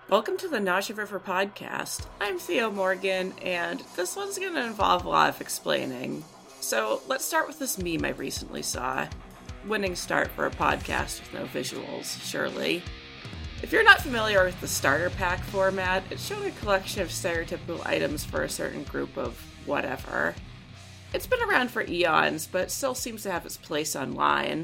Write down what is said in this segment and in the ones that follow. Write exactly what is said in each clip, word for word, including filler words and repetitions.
Welcome to the Nausea River podcast. I'm Theo Morgan, and this one's going to involve a lot of explaining. So let's start with this meme I recently saw. Winning start for a podcast with no visuals, surely. If you're not familiar with the starter pack format, it's showing a collection of stereotypical items for a certain group of whatever. It's been around for eons, but still seems to have its place online.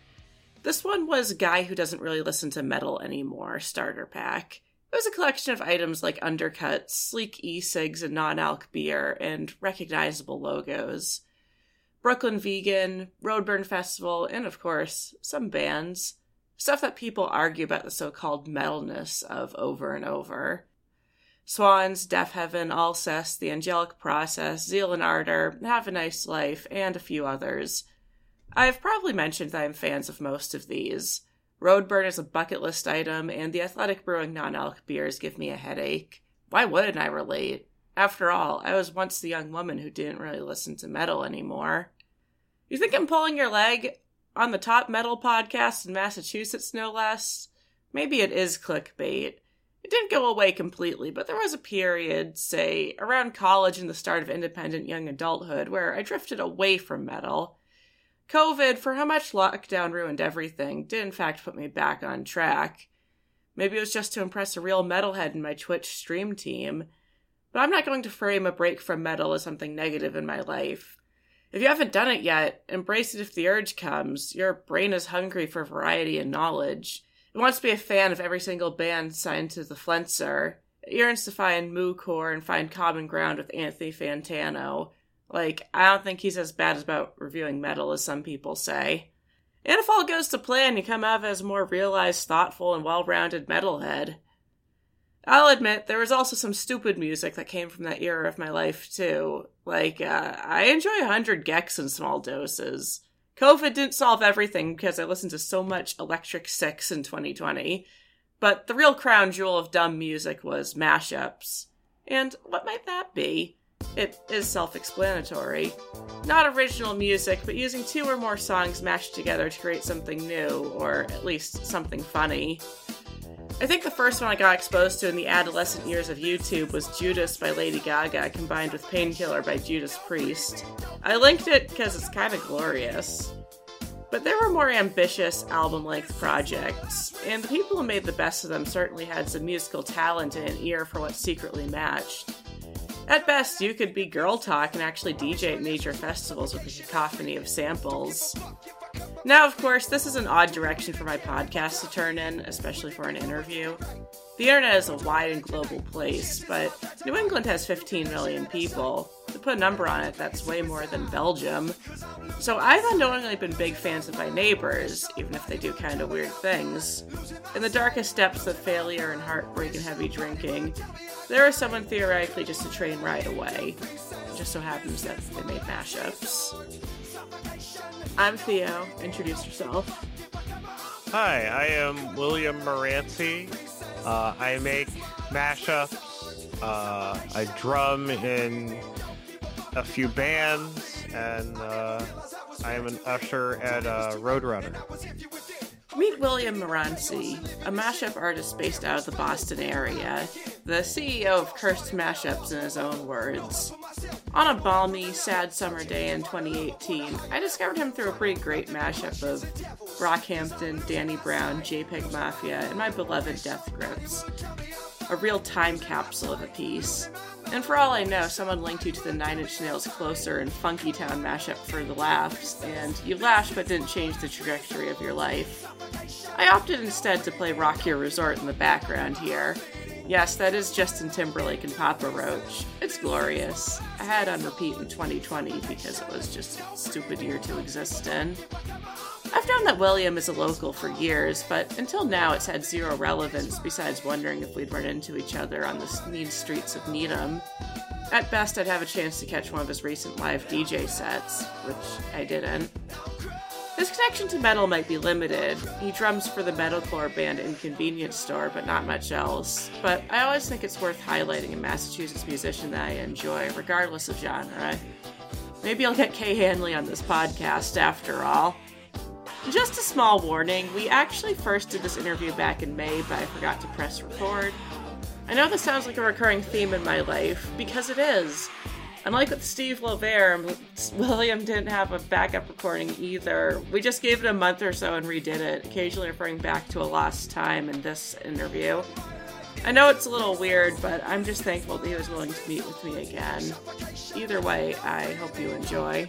This one was a guy who doesn't really listen to metal anymore, starter pack. It was a collection of items like undercuts, sleek e-cigs and non-alc beer, and recognizable logos. Brooklyn Vegan, Roadburn Festival, and of course, some bands. Stuff that people argue about the so-called metalness of over and over. Swans, Deaf Heaven, Alcest, The Angelic Process, Zeal and Ardor, Have a Nice Life, and a few others. I've probably mentioned that I'm fans of most of these. Roadburn is a bucket list item, and the Athletic Brewing non-alc beers give me a headache. Why wouldn't I relate? After all, I was once the young woman who didn't really listen to metal anymore. You think I'm pulling your leg on the top metal podcast in Massachusetts, no less? Maybe it is clickbait. It didn't go away completely, but there was a period, say, around college and the start of independent young adulthood, where I drifted away from metal. COVID, for how much lockdown ruined everything, did in fact put me back on track. Maybe it was just to impress a real metalhead in my Twitch stream team. But I'm not going to frame a break from metal as something negative in my life. If you haven't done it yet, embrace it if the urge comes. Your brain is hungry for variety and knowledge. It wants to be a fan of every single band signed to the Flenser. It yearns to find moo-core and find common ground with Anthony Fantano. Like, I don't think he's as bad about reviewing metal as some people say. And if all goes to plan, you come out as a more realized, thoughtful, and well-rounded metalhead. I'll admit, there was also some stupid music that came from that era of my life, too. Like, uh, I enjoy one hundred gecs in small doses. COVID didn't solve everything because I listened to so much Electric Six in twenty twenty. But the real crown jewel of dumb music was mashups. And what might that be? It is self-explanatory. Not original music, but using two or more songs mashed together to create something new, or at least something funny. I think the first one I got exposed to in the adolescent years of YouTube was Judas by Lady Gaga combined with Painkiller by Judas Priest. I linked it because it's kind of glorious. But there were more ambitious album-length projects, and the people who made the best of them certainly had some musical talent and an ear for what secretly matched. At best, you could be girl talk and actually D J at major festivals with a cacophony of samples. Now, of course, this is an odd direction for my podcast to turn in, especially for an interview. The internet is a wide and global place, but New England has fifteen million people. To put a number on it, that's way more than Belgium. So I've unknowingly been big fans of my neighbors, even if they do kind of weird things. In the darkest depths of failure and heartbreak and heavy drinking, there is someone theoretically just a train ride away. It just so happens that they made mashups. I'm Theo. Introduce yourself. Hi, I am William Moranci. Uh, I make mashups. Uh, I drum in a few bands, and uh, I am an usher at uh, Roadrunner. Meet William Moranci, a mashup artist based out of the Boston area, the C E O of Cursed Mashups in his own words. On a balmy, sad summer day in twenty eighteen, I discovered him through a pretty great mashup of Brockhampton, Danny Brown, JPEG Mafia, and my beloved Death Grips. A real time capsule of a piece. And for all I know, someone linked you to the Nine Inch Nails Closer and Funky Town mashup for the laughs, and you laughed but didn't change the trajectory of your life. I opted instead to play Rock Your Resort in the background here. Yes, that is Justin Timberlake and Papa Roach. It's glorious. I had it on repeat in twenty twenty because it was just a stupid year to exist in. I've known that William is a local for years, but until now it's had zero relevance besides wondering if we'd run into each other on the mean streets of Needham. At best, I'd have a chance to catch one of his recent live D J sets, which I didn't. His connection to metal might be limited. He drums for the metalcore band Inconvenience Store, but not much else. But I always think it's worth highlighting a Massachusetts musician that I enjoy, regardless of genre. Maybe I'll get Kay Hanley on this podcast after all. Just a small warning, we actually first did this interview back in May, but I forgot to press record. I know this sounds like a recurring theme in my life, because it is. Unlike with Steve Lovere, William didn't have a backup recording either. We just gave it a month or so and redid it, occasionally referring back to a lost time in this interview. I know it's a little weird, but I'm just thankful that he was willing to meet with me again. Either way, I hope you enjoy.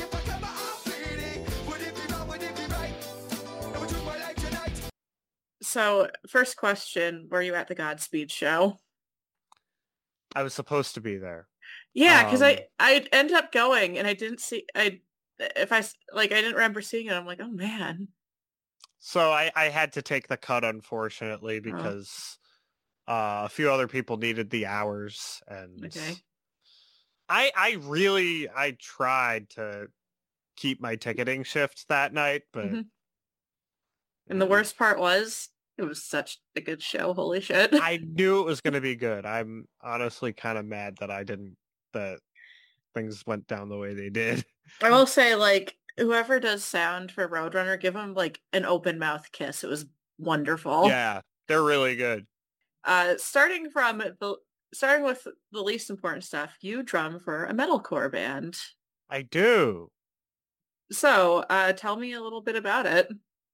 So, first question, were you at the Godspeed show? I was supposed to be there. Yeah, because Um, I I ended up going and I didn't see I if I like I didn't remember seeing it. I'm like, oh man. So I, I had to take the cut, unfortunately, Oh, because uh, a few other people needed the hours, and okay. I I really I tried to keep my ticketing shift that night, but hmm And the worst part was it was such a good show. Holy shit. I knew it was going to be good. I'm honestly kind of mad that I didn't that things went down the way they did. I will say, like, whoever does sound for Roadrunner, give him like an open mouth kiss. It was wonderful. Yeah, they're really good. Uh, starting from the starting with the least important stuff, you drum for a metalcore band. I do. So, uh, tell me a little bit about it.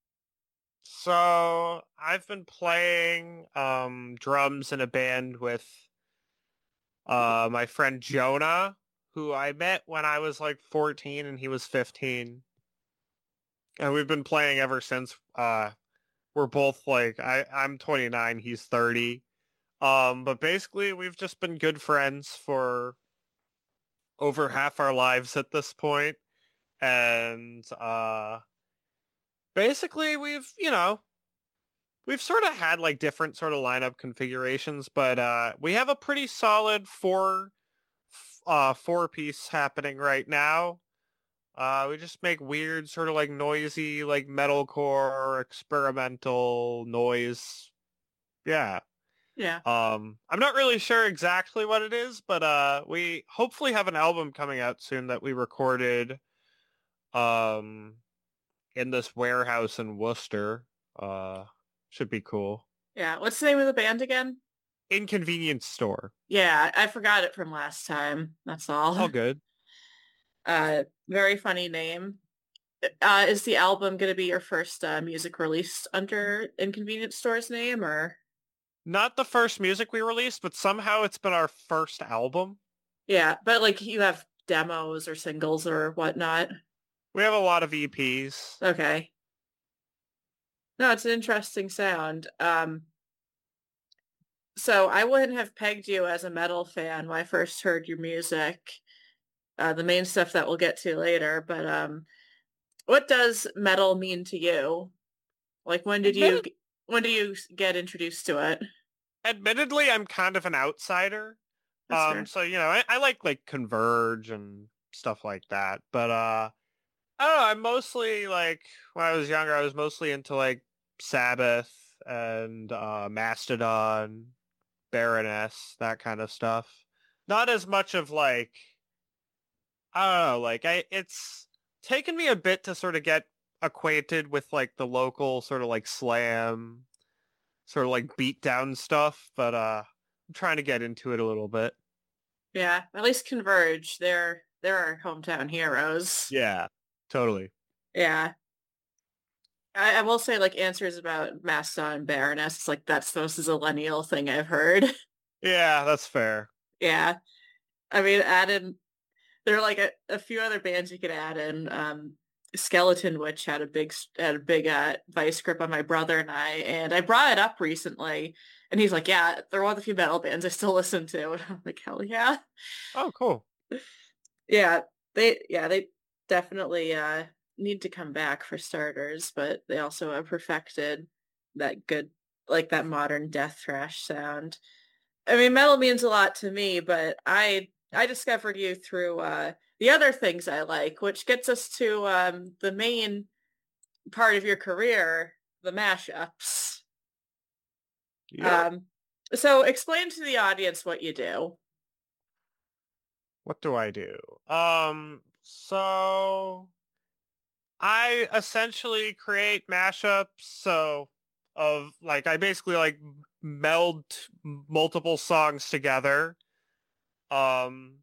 So I've been playing um, drums in a band with uh, my friend Jonah, who I met when I was like fourteen and he was fifteen. And we've been playing ever since. Uh, we're both like, I, I'm twenty-nine, he's thirty. Um, but basically we've just been good friends for over half our lives at this point. And uh, basically we've, you know, we've sort of had like different sort of lineup configurations, but uh, we have a pretty solid four uh, four piece happening right now. Uh, we just make weird, sort of like noisy, like metalcore, experimental noise. Yeah. Yeah. Um, I'm not really sure exactly what it is, but uh, we hopefully have an album coming out soon that we recorded um in this warehouse in Worcester. Uh, should be cool. Yeah. What's the name of the band again? Inconvenience Store. Yeah, I forgot it from last time. That's all. All good. Uh, very funny name. Uh, is the album going to be your first uh, music released under Inconvenience Store's name, or? Not the first music we released, but somehow it's been our first album. Yeah, but like you have demos or singles or whatnot. We have a lot of E Ps. Okay. No, it's an interesting sound. Um, so I wouldn't have pegged you as a metal fan when I first heard your music. Uh, the main stuff that we'll get to later, but um, what does metal mean to you? Like when did you Admitted- when do you get introduced to it? Admittedly, I'm kind of an outsider. That's Um, fair. so you know, I, I like like Converge and stuff like that. But uh, I don't know. I'm mostly like when I was younger, I was mostly into like Sabbath and uh, Mastodon, Baroness, that kind of stuff. Not as much of like I don't know, like I it's taken me a bit to sort of get acquainted with like the local sort of like slam, sort of like beat down stuff, but uh I'm trying to get into it a little bit. Yeah, at least Converge. They're they're our hometown heroes. Yeah, totally. Yeah. I, I will say like answers about Mastodon and Baroness, it's like that's the most zillennial thing I've heard. Yeah, that's fair. Yeah. I mean add in there are like a, a few other bands you could add in. Um Skeleton Witch had a big had a big uh vice grip on my brother and I, and I brought it up recently and he's like, yeah, they're one of the few metal bands I still listen to. And I'm like, hell yeah. Oh, cool. Yeah, they yeah, they definitely uh need to come back for starters, but they also have perfected that good like that modern death thrash sound. I mean, metal means a lot to me, but I I discovered you through uh the other things I like, which gets us to um the main part of your career, the mashups. Yep. Um so explain to the audience what you do. What do I do? Um, so I essentially create mashups, so of like I basically like meld multiple songs together. Um,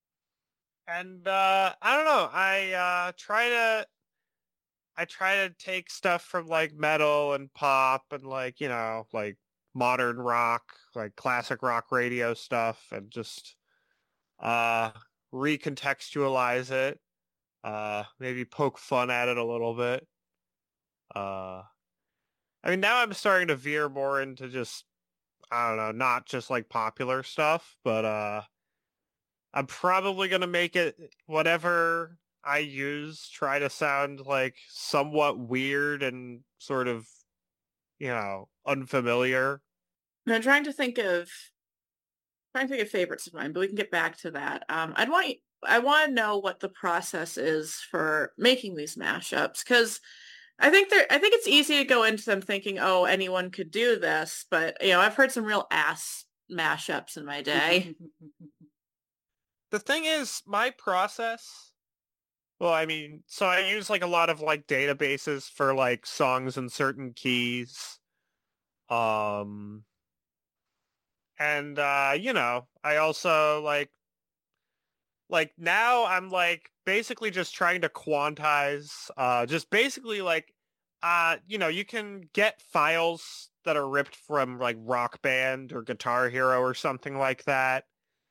and uh, I don't know. I uh, try to I try to take stuff from like metal and pop and like, you know, like modern rock, like classic rock radio stuff, and just uh recontextualize it. Uh, maybe poke fun at it a little bit. Uh, I mean, now I'm starting to veer more into just, I don't know, not just like popular stuff, but uh, I'm probably gonna make it whatever I use try to sound like somewhat weird and sort of, you know, unfamiliar. And I'm trying to think of trying to think of favorites of mine, but we can get back to that. Um, I'd want I want to know what the process is for making these mashups, because I think they're I think it's easy to go into them thinking, oh, anyone could do this, but you know, I've heard some real ass mashups in my day. The thing is, my process, well, I mean, so I use like a lot of like databases for like songs in certain keys. Um, and uh, you know, I also like like now I'm like basically just trying to quantize uh just basically like uh you know, you can get files that are ripped from like Rock Band or Guitar Hero or something like that.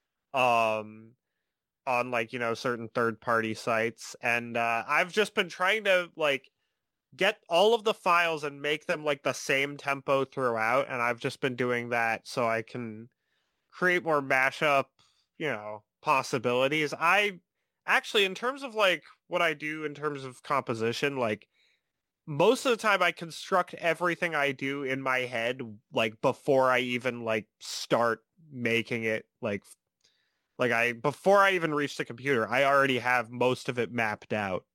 Um on like, you know, certain third party sites, and uh I've just been trying to like get all of the files and make them like the same tempo throughout, and I've just been doing that so I can create more mashup, you know, possibilities. I actually, in terms of like what I do in terms of composition, like most of the time I construct everything I do in my head like before I even like start making it, like like I before I even reach the computer, I already have most of it mapped out.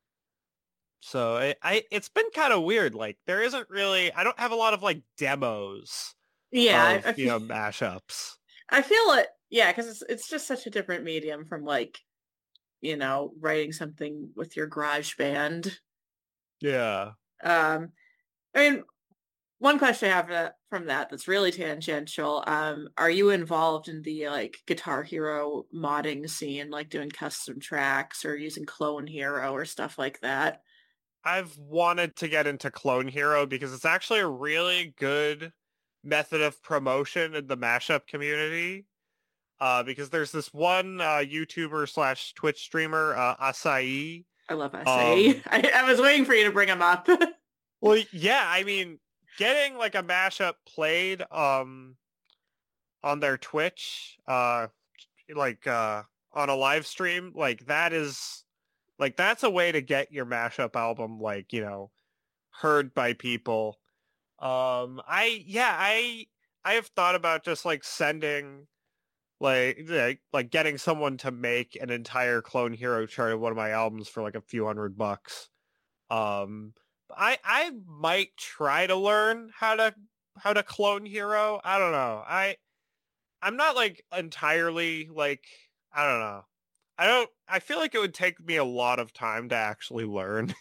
So I, I it's been kind of weird. Like there isn't really, I don't have a lot of like demos Yeah, I, of, I you feel know, mashups. I feel it. Yeah, because it's it's just such a different medium from like you know writing something with your garage band. Yeah. Um, I mean, one question I have that, from that that's really tangential. Um, are you involved in the like Guitar Hero modding scene, like doing custom tracks or using Clone Hero or stuff like that? I've wanted to get into Clone Hero because it's actually a really good method of promotion in the mashup community. Uh, because there's this one uh, YouTuber slash Twitch streamer, uh, Acai. I love S A. Um, I, I was waiting for you to bring him up. well, yeah, I mean, getting like a mashup played um on their Twitch, uh, like uh on a live stream, like that is like that's a way to get your mashup album, like, you know, heard by people. Um, I yeah, I I have thought about just like sending like like like getting someone to make an entire Clone Hero chart of one of my albums for like a few hundred bucks. Um, I I might try to learn how to how to Clone Hero. I don't know. I I'm not like entirely like, I don't know. I don't I feel like it would take me a lot of time to actually learn.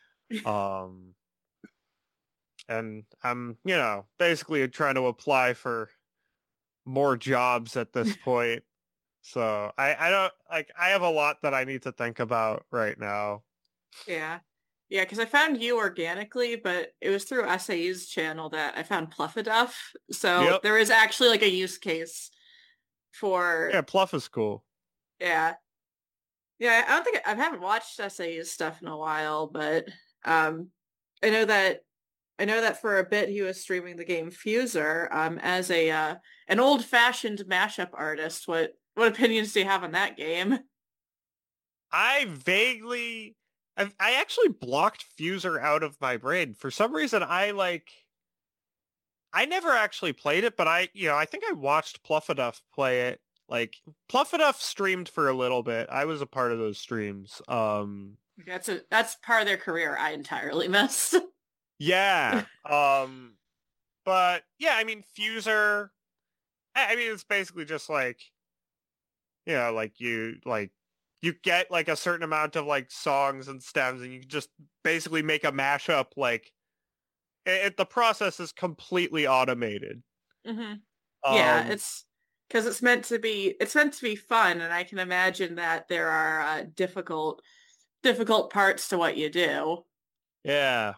Um, and I'm, you know, basically trying to apply for more jobs at this point. So I, I don't like, I have a lot that I need to think about right now. Yeah. Yeah, because I found you organically, but it was through S A's channel that I found Pluffaduff. So Yep. there is actually like a use case for, Yeah, Pluff is cool. yeah. Yeah, I don't think I haven't watched S A's stuff in a while, but um I know that I know that for a bit he was streaming the game Fuser um as a uh an old-fashioned mashup artist. What what opinions do you have on that game? I vaguely, I, I actually blocked Fuser out of my brain. For some reason, I like, I never actually played it, but I, you know, I think I watched Pluffaduff play it. Like, Pluffaduff streamed for a little bit. I was a part of those streams. Um, That's a that's part of their career I entirely missed. yeah. Um, but yeah, I mean, Fuser, I, I mean, it's basically just like, you know, like you, like, you get like a certain amount of like songs and stems, and you just basically make a mashup. Like, it, it, the process is completely automated. Mm-hmm. Yeah, Um, it's because it's meant to be it's meant to be fun, and I can imagine that there are uh, difficult difficult parts to what you do. yeah.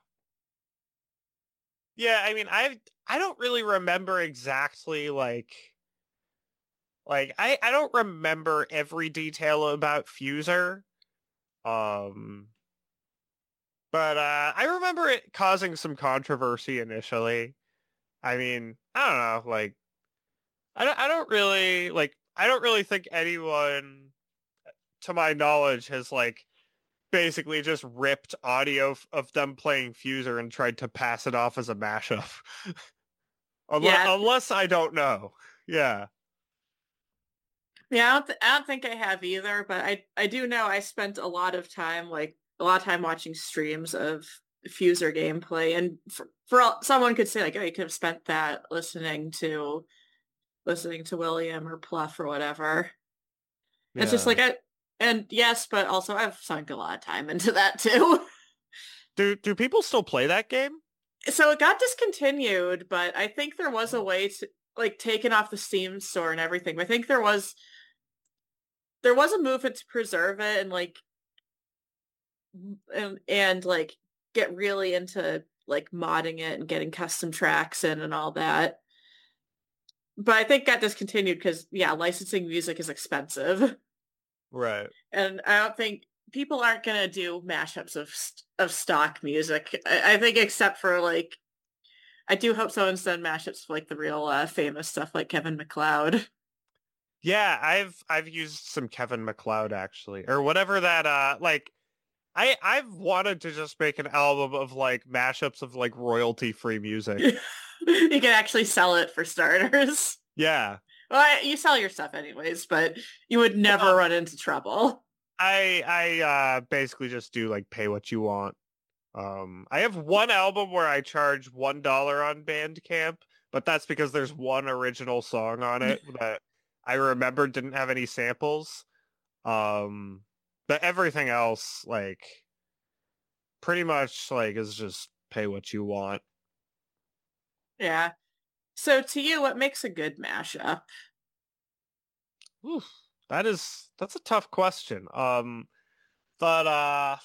Yeah, I mean, I I don't really remember exactly like like I I don't remember every detail about Fuser. Um, but uh I remember it causing some controversy initially. I mean, I don't know, like I don't I don't really like I don't really think anyone to my knowledge has like basically just ripped audio f- of them playing Fuser and tried to pass it off as a mashup. Unless, Yeah, unless I don't know. Yeah. yeah, I don't, th I don't think I have either, but I I do know I spent a lot of time like a lot of time watching streams of Fuser gameplay, and for, for all, someone could say like, oh, you could have spent that listening to listening to William or Pluff or whatever. It's just Yeah. like I and yes, but also I've sunk a lot of time into that too. Do do people still play that game? So it got discontinued, but I think there was a Oh. way to like taken off the Steam store and everything. I think there was there was a movement to preserve it and like and, and like get really into like modding it and getting custom tracks in and all that. But I think got discontinued because yeah, licensing music is expensive. Right. And I don't think people aren't gonna do mashups of of stock music. I, I think except for like I do hope someone's done mashups of like the real uh, famous stuff like Kevin MacLeod. Yeah, I've I've used some Kevin MacLeod actually. Or whatever that uh like I I've wanted to just make an album of like mashups of like royalty free music. You can actually sell it for starters. Yeah. Well, I, you sell your stuff anyways, but you would never Well, run into trouble. I I uh basically just do like pay what you want. Um, I have one album where I charge one dollar on Bandcamp, but that's because there's one original song on it that I remember didn't have any samples. Um, but everything else, like, pretty much like is just pay what you want. Yeah. So to you, what makes a good mashup? Oof, that is that's a tough question. Um, but uh,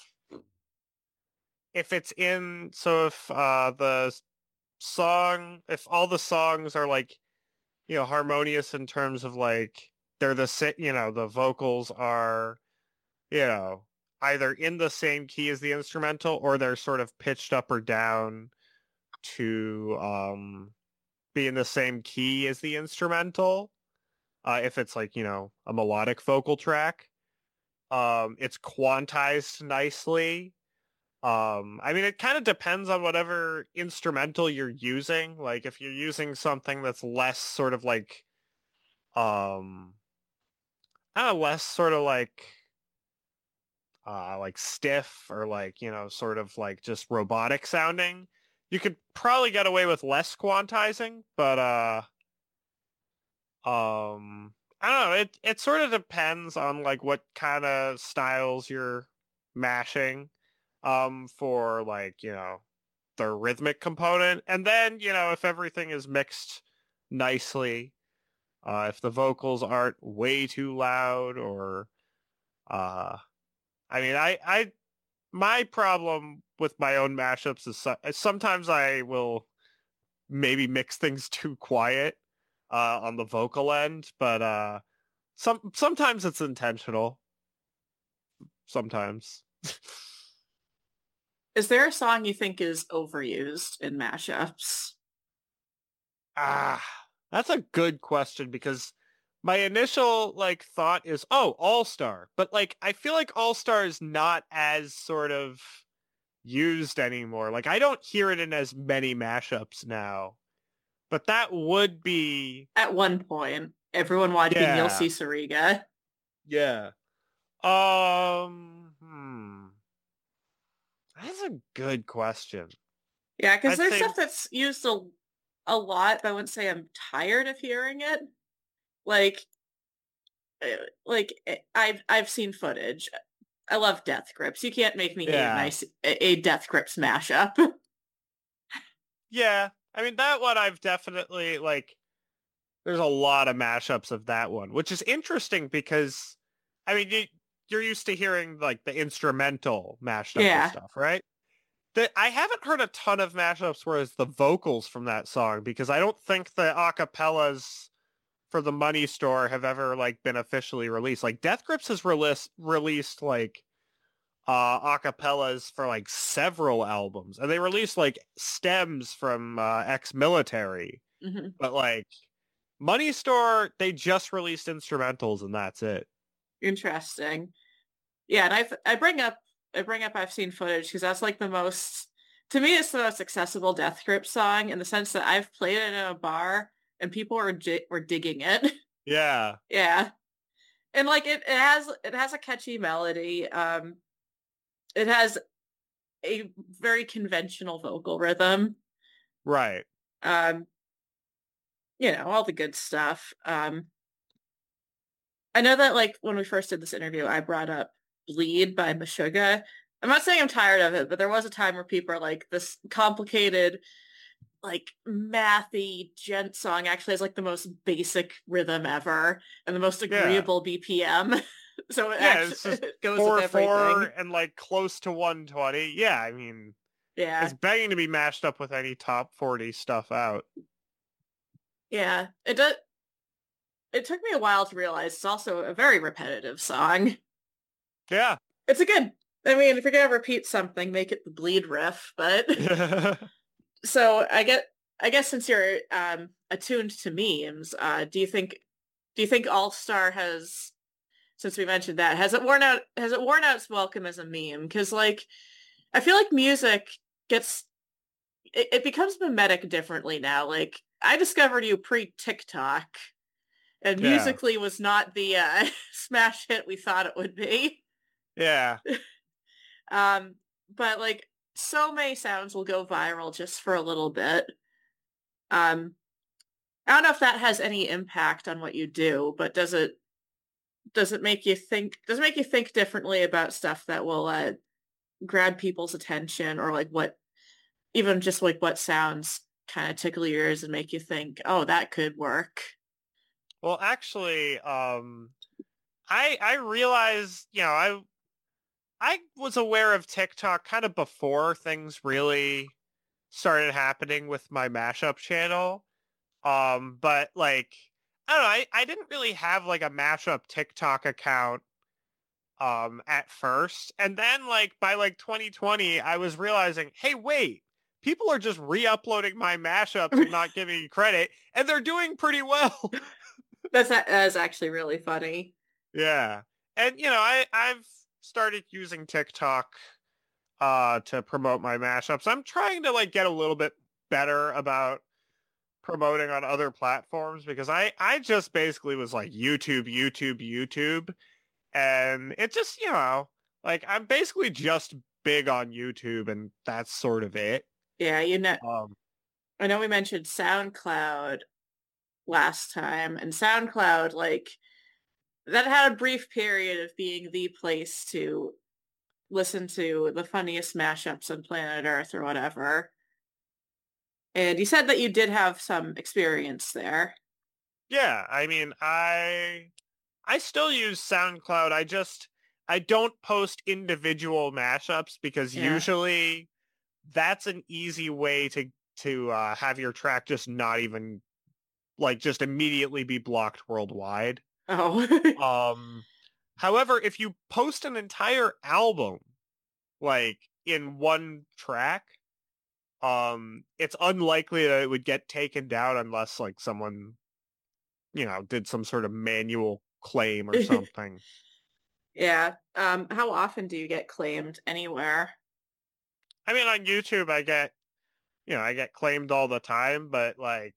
if it's in, so if uh the song, if all the songs are like you know, harmonious in terms of like they're the sa- you know, the vocals are, you know, either in the same key as the instrumental or they're sort of pitched up or down to um be in the same key as the instrumental. Uh, if it's like, you know, a melodic vocal track, um, it's quantized nicely. Um, I mean, it kind of depends on whatever instrumental you're using. Like, if you're using something that's less sort of like um kind of less sort of like uh like stiff or like you know sort of like just robotic sounding, you could probably get away with less quantizing, but uh um I don't know, it it sort of depends on like what kind of styles you're mashing um for like you know the rhythmic component, and then you know if everything is mixed nicely, uh if the vocals aren't way too loud or uh I mean, I, I, my problem with my own mashups is, so, is sometimes I will maybe mix things too quiet uh, on the vocal end, but uh, some sometimes it's intentional. Sometimes. Is there a song you think is overused in mashups? Ah, that's a good question because my initial like thought is, oh, All Star, but like I feel like All Star is not as sort of used anymore. Like I don't hear it in as many mashups now. But that would be, At one point, everyone watching You'll yeah, See Sariga. yeah. Um, hmm. That's a good question. Yeah, because I'd there's say, stuff that's used a, a lot, but I wouldn't say I'm tired of hearing it. Like, uh, like eh, I've I've seen footage. I love Death Grips. You can't make me hate a yeah, nice a, a Death Grips mashup. yeah. I mean, that one I've definitely like. there's a lot of mashups of that one, which is interesting because, I mean, you, you're used to hearing like the instrumental mashed up with Yeah. stuff, right? The, I haven't heard a ton of mashups where it's the vocals from that song because I don't think the acapellas for the Money Store have ever like been officially released. Like Death Grips has released released like uh acapellas for like several albums, and they released like stems from uh, Ex-Military, Hmm. but like Money Store, they just released instrumentals and that's it. Interesting. Yeah, and I I bring up I bring up I've seen footage because that's like the most to me it's the most accessible Death Grip song in the sense that I've played it in a bar and people were j were digging it. Yeah, Yeah. And like it, it has it has a catchy melody. Um it has a very conventional vocal rhythm. right. Um you know, all the good stuff. Um I know that like when we first did this interview, I brought up Bleed by Meshuggah. I'm not saying I'm tired of it, but there was a time where people are like, this complicated, like mathy gent song actually has like the most basic rhythm ever and the most Yeah. agreeable B P M. So it Yeah, actually it's just it goes with four four everything. and like close to one twenty. Yeah, I mean, Yeah. it's begging to be mashed up with any top forty stuff out. Yeah. It does it took me a while to realize it's also a very repetitive song. Yeah. It's a good I mean, if you're gonna repeat something, make it the bleed riff, but so I get I guess since you're um attuned to memes, uh do you think do you think All Star has since we mentioned that has it worn out has it worn out its welcome as a meme? Because like I feel like music gets it, it becomes mimetic differently now. Like I discovered you pre TikTok and Yeah. musically was not the uh smash hit we thought it would be. Yeah. Um but like so many sounds will go viral just for a little bit. Um I don't know if that has any impact on what you do, but does it does it make you think does it make you think differently about stuff that will uh, grab people's attention or like what even just like what sounds kind of tickle your ears and make you think, oh, that could work. Well, actually, um, I I realized, you know, I I was aware of TikTok kind of before things really started happening with my mashup channel. Um, but like, I don't know, I, I didn't really have like a mashup TikTok account um at first. And then like by like twenty twenty, I was realizing, hey, wait, people are just re-uploading my mashups and not giving me credit, and they're doing pretty well. That's that's actually really funny. Yeah. And you know, I I've started using TikTok uh to promote my mashups. I'm trying to like get a little bit better about promoting on other platforms because I I just basically was like YouTube, YouTube, YouTube, and it just, you know, like I'm basically just big on YouTube and that's sort of it. Yeah, you know, Um I know we mentioned SoundCloud last time, and SoundCloud like that had a brief period of being the place to listen to the funniest mashups on planet Earth or whatever. And you said that you did have some experience there. yeah, I mean, I I still use SoundCloud. I just I don't post individual mashups because Yeah. usually that's an easy way to to uh, have your track just not even like just immediately be blocked worldwide. Oh. Um, however, if you post an entire album like in one track, um, it's unlikely that it would get taken down unless like someone, you know, did some sort of manual claim or something. Yeah. Um, how often do you get claimed anywhere? I mean, on YouTube, I get, you know, I get claimed all the time, but like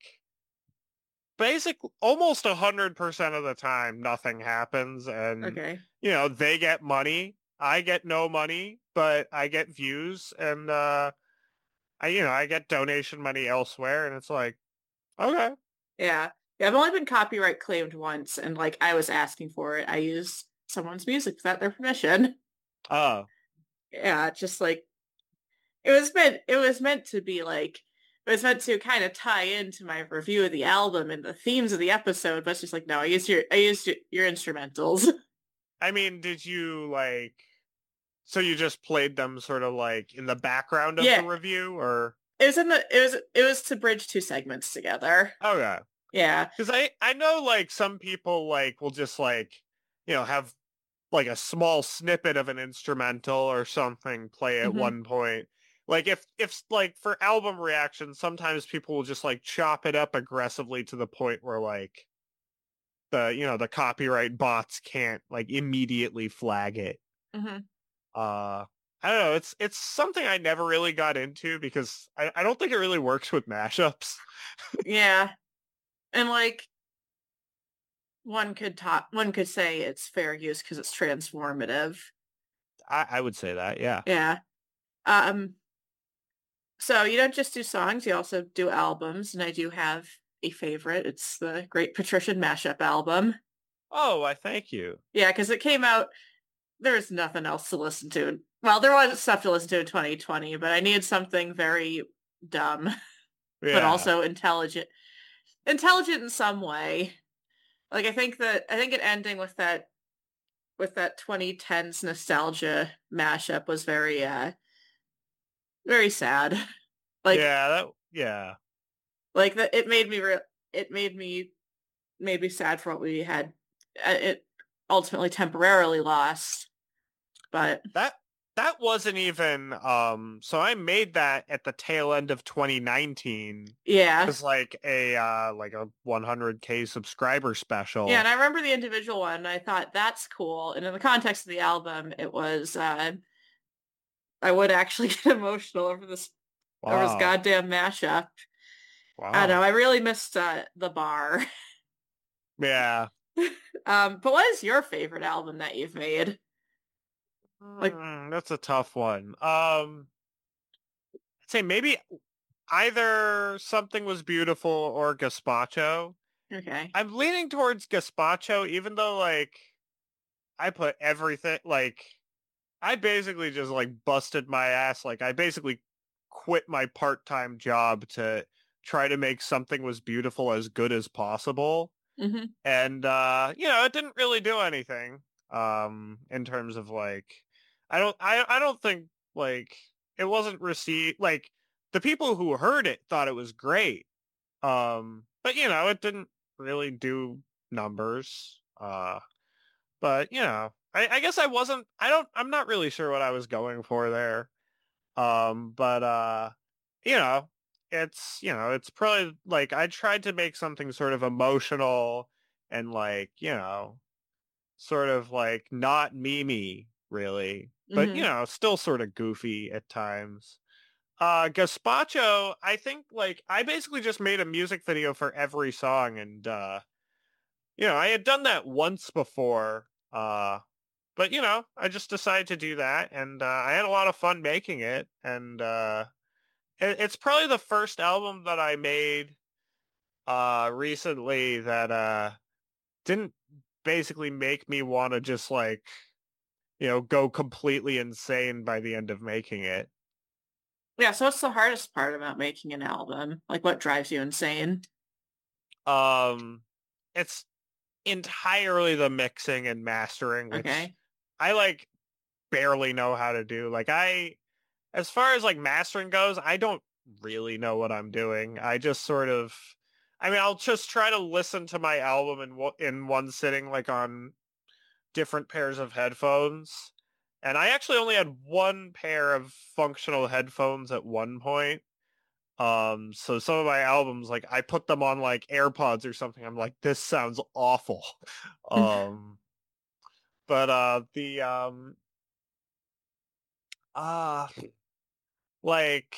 basic almost a hundred percent of the time nothing happens, and Okay. you know they get money, I get no money, but I get views, and uh I you know I get donation money elsewhere, and it's like, okay. Yeah. Yeah, I've only been copyright claimed once, and like I was asking for it. I used someone's music without their permission. Oh, Yeah, just like it was meant it was meant to be like It was meant to kind of tie into my review of the album and the themes of the episode, but it's just like, no, I used your I used your, your instrumentals. I mean, did you like? So you just played them sort of like in the background of Yeah, the review, or? it was in the it was it was to bridge two segments together. Okay. Yeah. Because I I know like some people like will just like you know have like a small snippet of an instrumental or something play at hmm one point. Like if if like for album reactions, sometimes people will just like chop it up aggressively to the point where like the you know the copyright bots can't like immediately flag it. hmm Uh I don't know, it's it's something I never really got into because I, I don't think it really works with mashups. Yeah. And like one could talk one could say it's fair use because it's transformative. I, I would say that, yeah. Yeah. Um so you don't just do songs, you also do albums, and I do have a favorite. It's the Great Patrician Mashup album. Oh, I thank you. Yeah, because it came out, there was nothing else to listen to. Well, there was stuff to listen to in twenty twenty, but I needed something very dumb, but Yeah. also intelligent. Intelligent in some way. Like I think that I think it ending with that with that twenty tens nostalgia mashup was very uh very sad. Like Yeah, that yeah. like that it made me re it made me made me sad for what we had uh, it ultimately temporarily lost. But That that wasn't even um so I made that at the tail end of twenty nineteen yeah. as like a uh like a one hundred k subscriber Yeah, and special. I remember the individual one, and I thought that's cool. And in the context of the album, it was uh I would actually get emotional over this over this Wow. goddamn mashup. I don't know, Wow. I really missed uh, the bar. Yeah. Um, but what is your favorite album that you've made? Like, Mm, that's a tough one. Um I'd say maybe either Something Was Beautiful or Gazpacho. okay. I'm leaning towards Gazpacho even though like I put everything like I basically just like busted my ass. Like I basically quit my part-time job to try to make Something Was Beautiful as good as possible. hmm And uh, you know, it didn't really do anything. Um, in terms of like I don't I I don't think like it wasn't received like the people who heard it thought it was great. Um, but you know, it didn't really do numbers. Uh but you know, I, I guess I wasn't. I don't. I'm not really sure what I was going for there. Um, but uh, you know, it's you know, it's probably like I tried to make something sort of emotional and like you know, sort of like not memey really, but you hmm know, still sort of goofy at times. Uh, Gazpacho, I think like I basically just made a music video for every song, and uh, you know, I had done that once before. Uh, but you know, I just decided to do that, and uh, I had a lot of fun making it. And uh, it, it's probably the first album that I made uh, recently that uh, didn't basically make me want to just like you know go completely insane by the end of making it. Yeah, so what's the hardest part about making an album? Like what drives you insane? Um, it's entirely the mixing and mastering, which Okay. I like barely know how to do. Like I As far as like mastering goes, I don't really know what I'm doing. I just sort of, I mean, I'll just try to listen to my album in wo- in one sitting, like on different pairs of headphones. And I actually only had one pair of functional headphones at one point. Um, so some of my albums, like I put them on like AirPods or something. I'm like, this sounds awful. Um, but uh, the um, uh, like.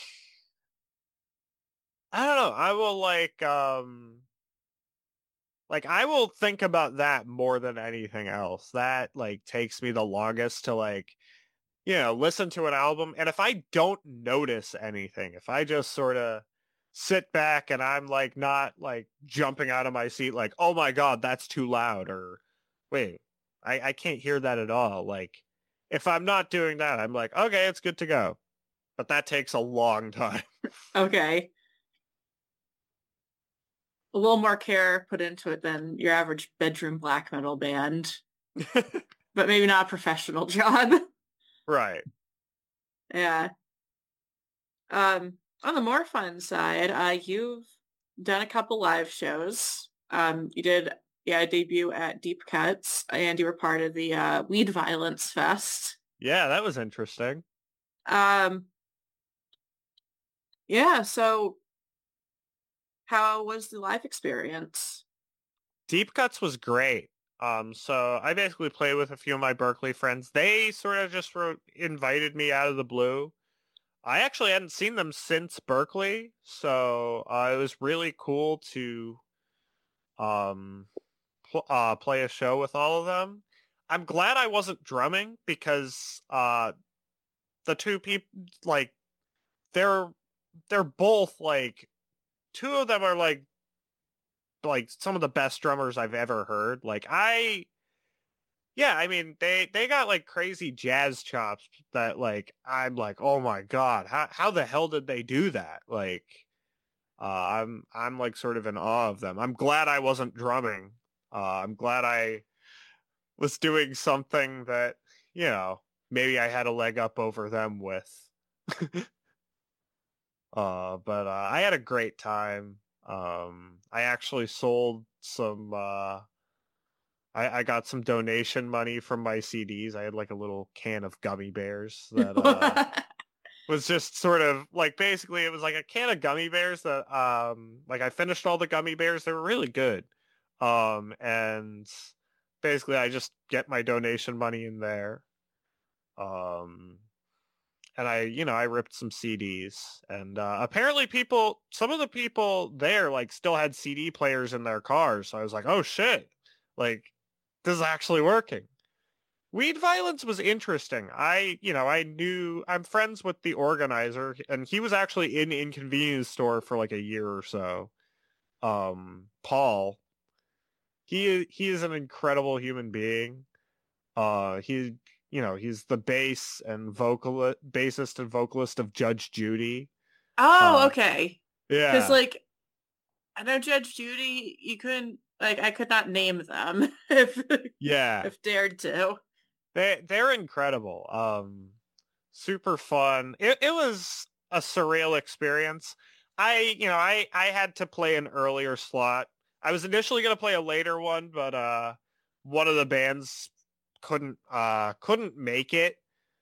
I don't know. I will like um like I will think about that more than anything else. That like takes me the longest to like, you know, listen to an album. And if I don't notice anything, if I just sort of sit back and I'm like not like jumping out of my seat like, "Oh my God, that's too loud," or wait, I I can't hear that at all. Like if I'm not doing that, I'm like, "Okay, it's good to go." But that takes a long time. Okay. a little more care put into it than your average bedroom black metal band, but maybe not a professional job. Right. Yeah. Um, on the more fun side, uh, you've done a couple live shows. Um, you did, yeah, a debut at Deep Cuts, and you were part of the uh, Weed Violence Fest. Yeah, that was interesting. Um, yeah, so how was the live experience? Deep Cuts was great. Um, so I basically played with a few of my Berkeley friends. They sort of just wrote, invited me out of the blue. I actually hadn't seen them since Berkeley, so uh, it was really cool to um pl uh, play a show with all of them. I'm glad I wasn't drumming because uh the two people like they're they're both like two of them are like like some of the best drummers I've ever heard. Like I yeah, I mean they they got like crazy jazz chops that like I'm like, "Oh my God, how how the hell did they do that?" Like uh I'm I'm like sort of in awe of them. I'm glad I wasn't drumming. Uh I'm glad I was doing something that, you know, maybe I had a leg up over them with. Uh, but uh, I had a great time. Um, I actually sold some. Uh, I, I got some donation money from my C Ds. I had like a little can of gummy bears that uh, was just sort of like basically it was like a can of gummy bears that um like I finished all the gummy bears. They were really good. Um, and basically I just get my donation money in there. Um, and I, you know, I ripped some C Ds, and uh, apparently people, some of the people there, like, still had C D players in their cars. So I was like, oh shit, like, this is actually working. Weed Violence was interesting. I, you know, I knew I'm friends with the organizer, and he was actually in Inconvenience Store for like a year or so. Um, Paul, he he is an incredible human being. Uh, he, you know, he's the bass and vocal bassist and vocalist of Judge Judy. Oh, Uh, okay. Because, yeah, like, I know Judge Judy, you couldn't, like, I could not name them if yeah, if dared to. they they're incredible. Um, super fun. It it was a surreal experience. I, you know, I I had to play an earlier slot. I was initially gonna play a later one, but uh, one of the bands couldn't uh couldn't make it.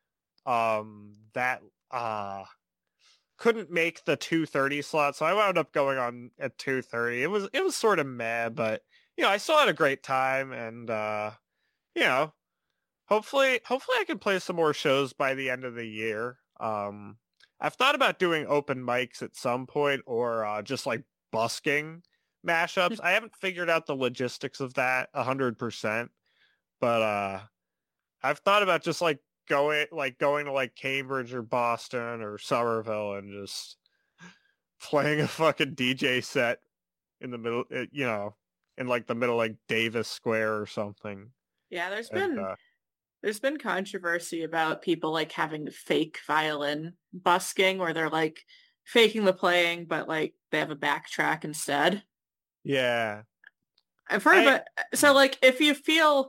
Um, that uh couldn't make the two thirty slot, so I wound up going on at two thirty. It was it was sort of meh, but you know, I still had a great time, and uh, you know, hopefully hopefully I can play some more shows by the end of the year. Um, I've thought about doing open mics at some point, or uh, just like busking mashups. I haven't figured out the logistics of that a hundred percent, but uh, I've thought about just like going like going to like Cambridge or Boston or Somerville and just playing a fucking D J set in the middle, uh, you know, in like the middle, like Davis Square or something. Yeah, there's And been uh, there's been controversy about people like having fake violin busking where they're like faking the playing, but like they have a backtrack instead. yeah, I've heard I about so like if you feel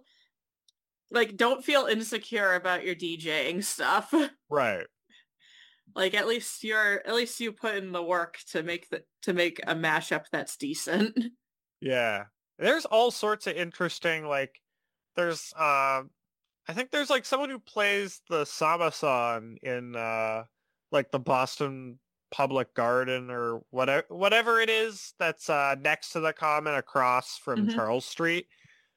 like don't feel insecure about your DJing stuff. right, Like at least you're at least you put in the work to make the to make a mashup that's decent. yeah. There's all sorts of interesting like. There's uh, I think there's like someone who plays the samasan in uh, like the Boston Public Garden or whatever whatever it is that's uh next to the Common across from Hmm. Charles Street.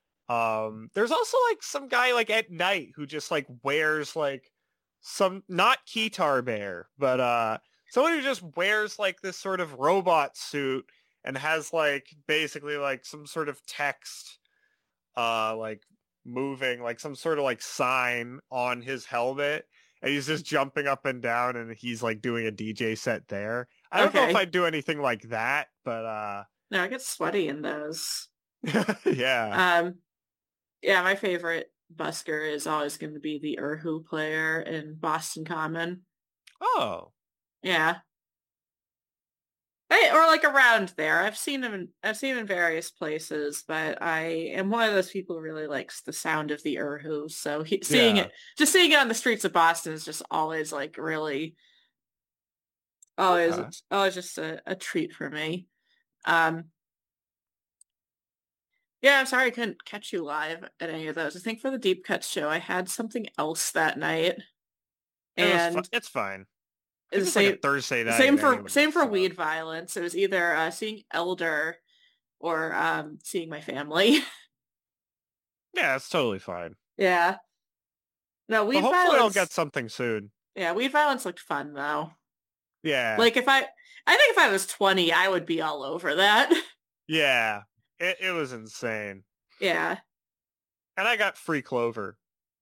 Um, there's also like some guy like at night who just like wears like some not Keytar Bear, but uh someone who just wears like this sort of robot suit and has like basically like some sort of text uh like moving like some sort of like sign on his helmet and he's just jumping up and down and he's like doing a D J set there. I don't know if Okay. I'd do anything like that, but uh No, I get sweaty in those. yeah. Um, yeah, my favorite busker is always going to be the Erhu player in Boston Common. Oh. Yeah. I, or like around there. I've seen him. In, I've seen him in various places, but I am one of those people who really likes the sound of the Erhu. So he, seeing Yeah. it, just seeing it on the streets of Boston is just always like really, always, Okay. always just a, a treat for me. Um, yeah, I'm sorry I couldn't catch you live at any of those. I think for the Deep Cuts show, I had something else that night, It was fu- and it's fine. the It was like a same, Thursday night same for anyway, same for so Weed Violence. It was either uh, seeing Elder or um, seeing my family. yeah, it's totally fine. Yeah. No, But Weed hopefully I'll get Violence. something soon. Yeah, Weed Violence looked fun though. Yeah. Like if I, I think if I was twenty, I would be all over that. Yeah. It it was insane. Yeah. And I got free clover.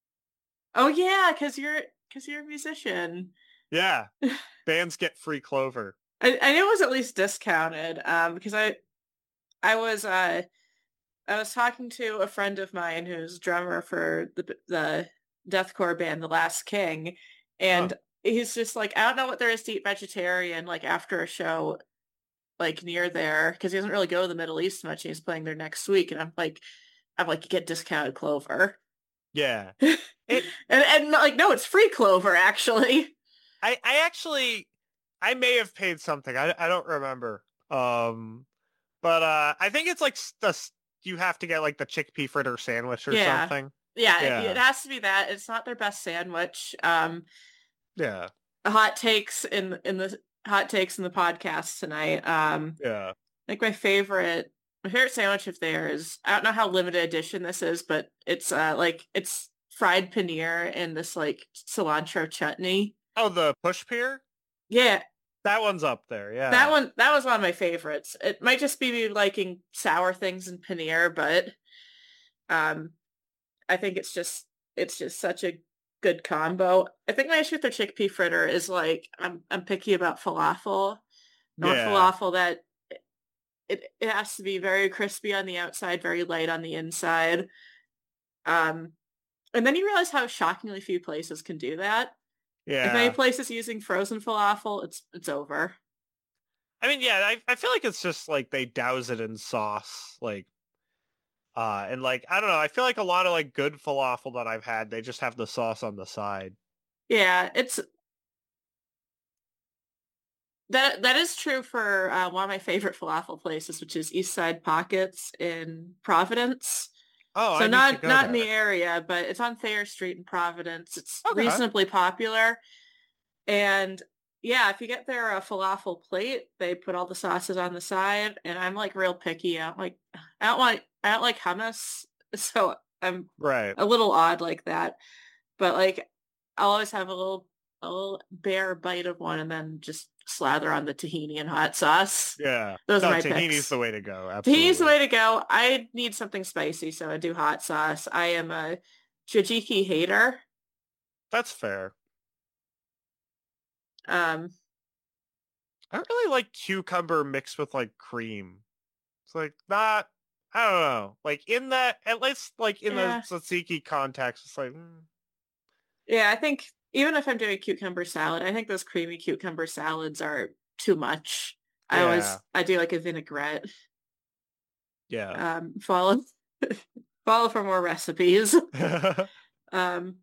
Oh yeah, because you're because you're a musician. Yeah. Bands get free clover. I, I knew it was at least discounted. Um, because I I was uh I was talking to a friend of mine who's drummer for the the deathcore band The Last King, Huh. and he's just like, I don't know what there is to eat vegetarian like after a show like near there because he doesn't really go to the Middle East much. And he's playing there next week, and I'm like, I'm like, you get discounted clover, Yeah. and It and like, no, it's free clover actually. I I actually I may have paid something. I I don't remember. Um but uh I think it's like s- the s- you have to get like the chickpea fritter sandwich or Yeah, something. yeah, it, it Yeah. has to be that. It's not their best sandwich. Um, Yeah. hot takes in in the hot takes in the podcast tonight. Um, Yeah. like my favorite my favorite sandwich of theirs. I don't know how limited edition this is, but it's uh like it's fried paneer and this like cilantro chutney. Oh, the push peer? Yeah, That one's up there. that Yeah. one that was one of my favorites. It might just be me liking sour things and paneer, but um I think it's just it's just such a good combo. I think my issue with their chickpea fritter is like I'm I'm picky about falafel. I want Yeah. falafel that it it has to be very crispy on the outside, very light on the inside. Um, and then you realize how shockingly few places can do that. If any Yeah. place is using frozen falafel, it's it's over. I mean, yeah, I I feel like it's just like they douse it in sauce, like uh and like I don't know, I feel like a lot of like good falafel that I've had, they just have the sauce on the side. Yeah, it's that that is true for uh, one of my favorite falafel places, which is East Side Pockets in Providence. Oh, So I need to not go not in the there. area, but it's on Thayer Street in Providence. It's Okay. reasonably popular. And yeah, if you get their uh, falafel plate, they put all the sauces on the side. And I'm like real picky. I don't like I don't like I don't like hummus, so I'm Right. a little odd like that. But like I'll always have a little a little bare bite of one and then just slather on the tahini and hot sauce. Yeah. Those are No, my tahini's picks. the way to go. Tahini's the Absolutely. way to go. I need something spicy, so I do hot sauce. I am a tzatziki hater. That's fair. Um, I don't really like cucumber mixed with like cream. It's like not, I don't know. Like in that, at least like in the yeah, tzatziki context, it's like, mm, yeah. I think even if I'm doing cucumber salad, I think those creamy cucumber salads are too much. I yeah, always I do like a vinaigrette. yeah. Um, follow follow for more recipes. Um,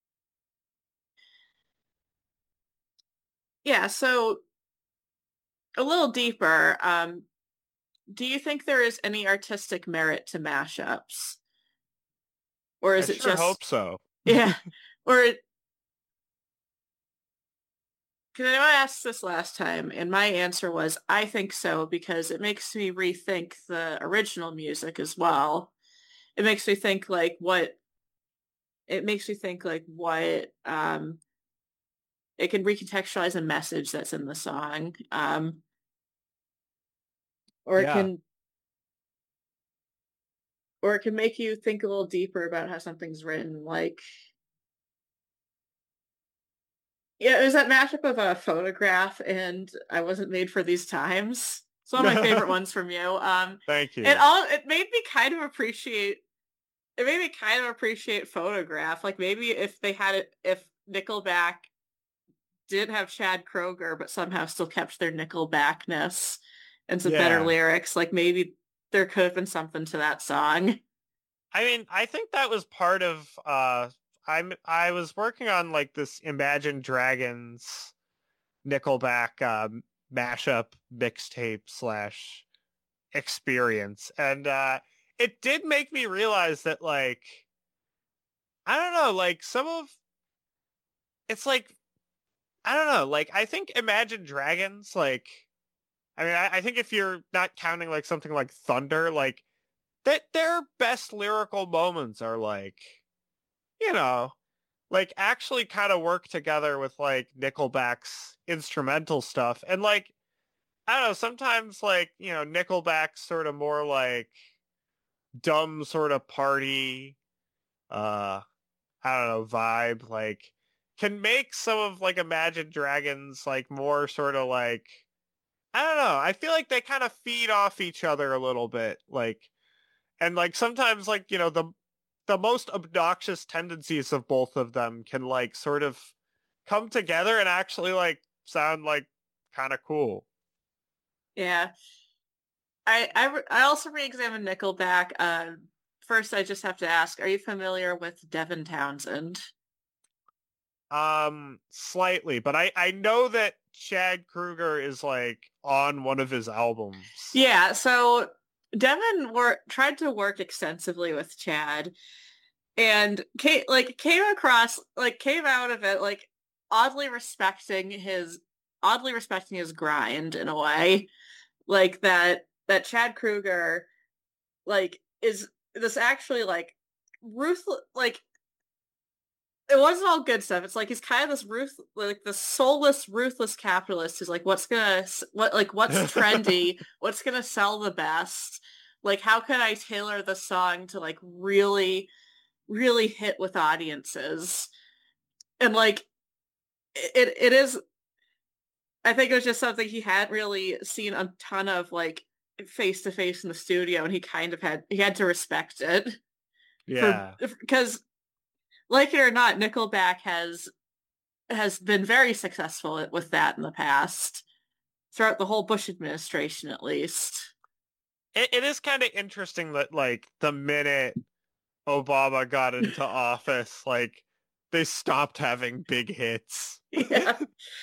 yeah. So a little deeper. Um, do you think there is any artistic merit to mashups, or I is it sure hope just so. yeah, or because I know I asked this last time, and my answer was I think so because it makes me rethink the original music as well. It makes me think like what it makes me think like what um it can recontextualize a message that's in the song. Um or it Yeah. can or it can make you think a little deeper about how something's written. Like yeah, it was that mashup of a photograph and I wasn't made for these times. It's one of my favorite ones from you. Um Thank it you. all it made me kind of appreciate it made me kind of appreciate Photograph. Like maybe if they had it, if Nickelback did have Chad Kroger, but somehow still kept their Nickelbackness. and some better Yeah. lyrics. Like maybe there could have been something to that song. I mean, I think that was part of uh I'm I was working on like this Imagine Dragons Nickelback um mashup mixtape slash experience. And uh it did make me realize that like I don't know, like some of it's like I don't know, like I think Imagine Dragons, like I mean I, I think if you're not counting like something like Thunder, like that their best lyrical moments are like, you know, like actually kind of work together with like Nickelback's instrumental stuff. And like, I don't know, sometimes like, you know, Nickelback's sort of more like dumb sort of party, uh, I don't know, vibe, like can make some of like Imagine Dragons like more sort of like, I don't know. I feel like they kind of feed off each other a little bit. Like, and like sometimes like, you know, the the most obnoxious tendencies of both of them can like sort of come together and actually like sound like kind of cool. Yeah. I I, re- I also re-examined Nickelback. Uh, first, I just have to ask, are you familiar with Devin Townsend? Um, slightly, but I I know that Chad Kruger is like on one of his albums. Yeah, so Devin wor tried to work extensively with Chad and came, like came across like came out of it like oddly respecting his oddly respecting his grind in a way. Like that that Chad Kruger like is this actually like ruthless like it wasn't all good stuff. It's like he's kind of this ruth like this soulless, ruthless capitalist who's like, what's gonna what like what's trendy, what's gonna sell the best? Like, how can I tailor the song to like really, really hit with audiences? And like it it is I think it was just something he had really seen a ton of like face to face in the studio and he kind of had he had to respect it for Yeah. because like it or not, Nickelback has has been very successful with that in the past, throughout the whole Bush administration, at least. It, it is kind of interesting that like the minute Obama got into office, like they stopped having big hits. Yeah.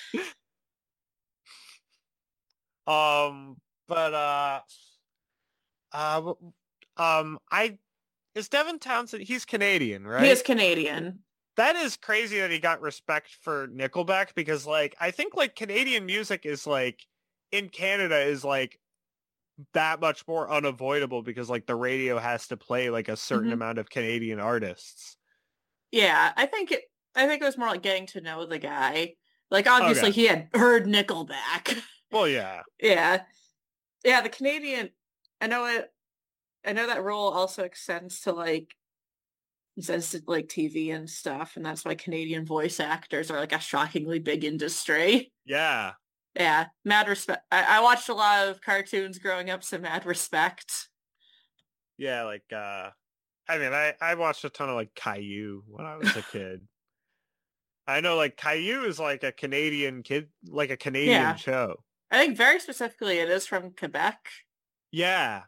Um, but uh, uh, um, I is Devin Townsend. He's Canadian, He is right? Canadian. That is crazy that he got respect for Nickelback because, like, I think like Canadian music is like in Canada is like that much more unavoidable because like the radio has to play like a certain Hmm. amount of Canadian artists. Yeah, I think it. I think it was more like getting to know the guy. Like obviously Okay. he had heard Nickelback. Well, yeah. Yeah, yeah. The Canadian. I know it. I know that rule also extends to like extends to like T V and stuff, and that's why Canadian voice actors are like a shockingly big industry. Yeah. Yeah, mad respect. I, I watched a lot of cartoons growing up, so mad respect. Yeah, like uh I mean, I I watched a ton of like Caillou when I was a kid. I know like Caillou is like a Canadian kid, like a Canadian Yeah, show. I think very specifically it is from Quebec, Yeah.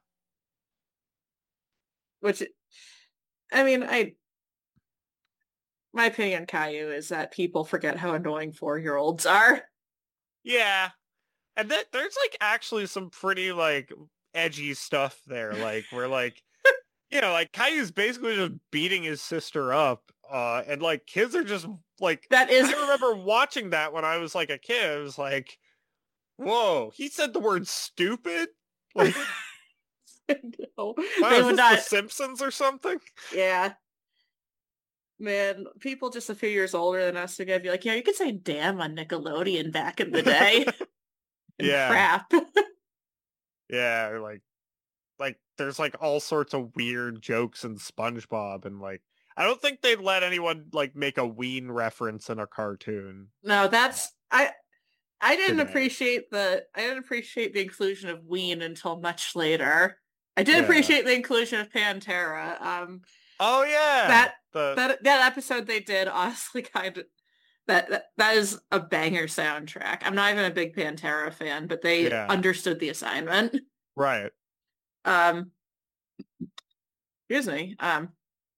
which I mean, I my opinion on Caillou is that people forget how annoying four-year-olds are. Yeah. And that there's like actually some pretty like edgy stuff there, like where like you know, like Caillou's basically just beating his sister up, uh, and like kids are just like That is I remember watching that when I was like a kid. It was like, whoa, he said the word stupid? Like, no, wow, they is would this The not. Simpsons or something? Yeah, man, people just a few years older than us are gonna be like, yeah, you could say "damn" on Nickelodeon back in the day, and Yeah, crap. yeah, or like like there's like all sorts of weird jokes in SpongeBob and like I don't think they'd let anyone like make a Ween reference in a cartoon No, that's I I didn't today. appreciate the I didn't appreciate the inclusion of Ween until much later. I did Yeah. appreciate the inclusion of Pantera. Um, Oh yeah. that The that that episode they did honestly kind of That, that that is a banger soundtrack. I'm not even a big Pantera fan, but they Yeah, understood the assignment. right. Um, excuse me. Um,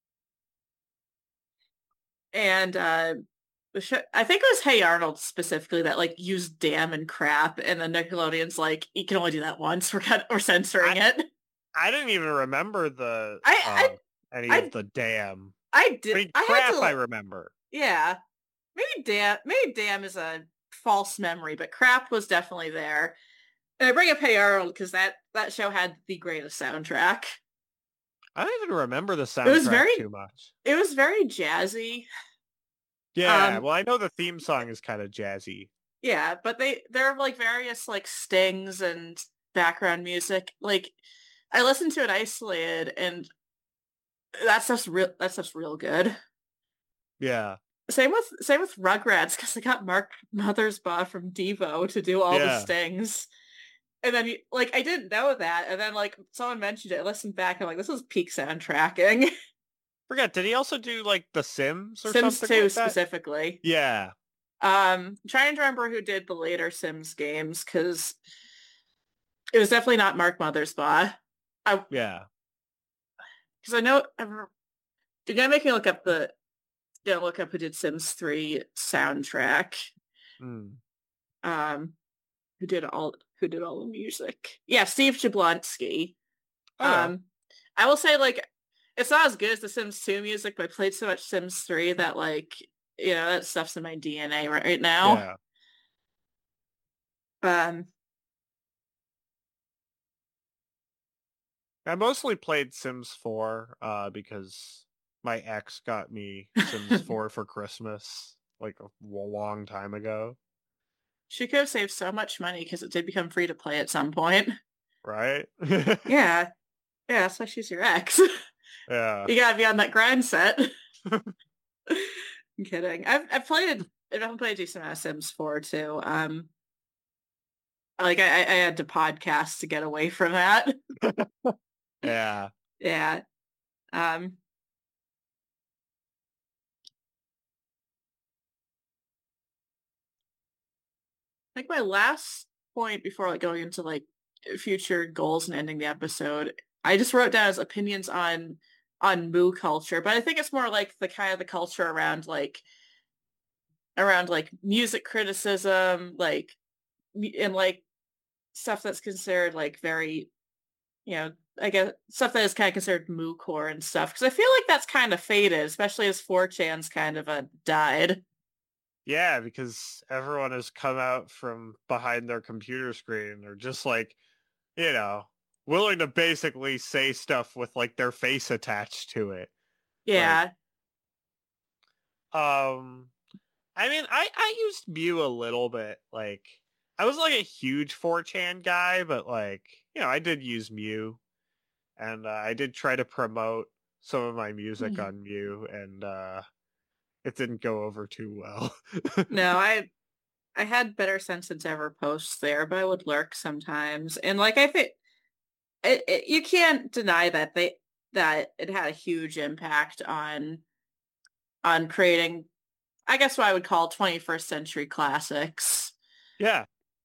and uh, the show, I think it was Hey Arnold specifically that like used damn and crap, and then Nickelodeon's like, you can only do that once. We're cut, we're censoring I it. I didn't even remember the I uh any I of I the damn. I I did. mean, I had crap. I to. remember. Yeah, maybe damn. Maybe damn is a false memory, but crap was definitely there. And I bring up Hey Arnold because that that show had the greatest soundtrack. I don't even remember the It was soundtrack very too much. it was very jazzy. Yeah, Um, well, I know the theme song is kind of jazzy. yeah, but they there are like various like stings and background music. Like I listened to it isolated, and that stuff's real. That stuff's real good. Yeah, Same with same with Rugrats because they got Mark Mothersbaugh from Devo to do all the yeah. stings. And then like I didn't know that, and then like someone mentioned it. I listened back, and I'm like, this is peak soundtracking. Forget, did he also do like The Sims or Sims something two like that? specifically. Yeah, Um, I'm trying to remember who did the later Sims games because it was definitely not Mark Mothersbaugh. I yeah. because I know I remember, you're gonna make me look up the gonna look up who did Sims three soundtrack. Mm. Um, who did all who did all the music? Yeah, Steve Jablonsky. Okay. Um, I will say like it's not as good as the Sims two music, but I played so much Sims three that like you know that stuff's in my D N A right now. Yeah. Um, I mostly played Sims four uh, because my ex got me Sims four for Christmas like a long time ago, she could have saved so much money because it did become free to play at some point. right? Yeah, yeah, that's why she's your ex. Yeah. You gotta be on that grind set. I'm kidding. I've I've played I've definitely played a decent amount of Sims four too. Um, like I I had to podcast to get away from that. Yeah. Yeah. Um, I think my last point before like going into like future goals and ending the episode, I just wrote down as opinions on on moo culture, but I think it's more like the kind of the culture around like around like music criticism, like and like stuff that's considered like very, you know, I guess stuff that is kind of considered moo core and stuff. Because I feel like that's kind of faded, especially as four chan's kind of uh, died. Yeah, because everyone has come out from behind their computer screen or just like, you know, willing to basically say stuff with like their face attached to it. Like, Yeah. um, I mean, I I used Mew a little bit. Like, I was like a huge four chan guy, but like, you know, I did use Mew, and uh, I did try to promote some of my music on Mew, and uh, it didn't go over too well. No, I I had better sense than to ever post there, but I would lurk sometimes. And like I think it, it, you can't deny that they that it had a huge impact on on creating, I guess what I would call twenty-first century classics. Yeah,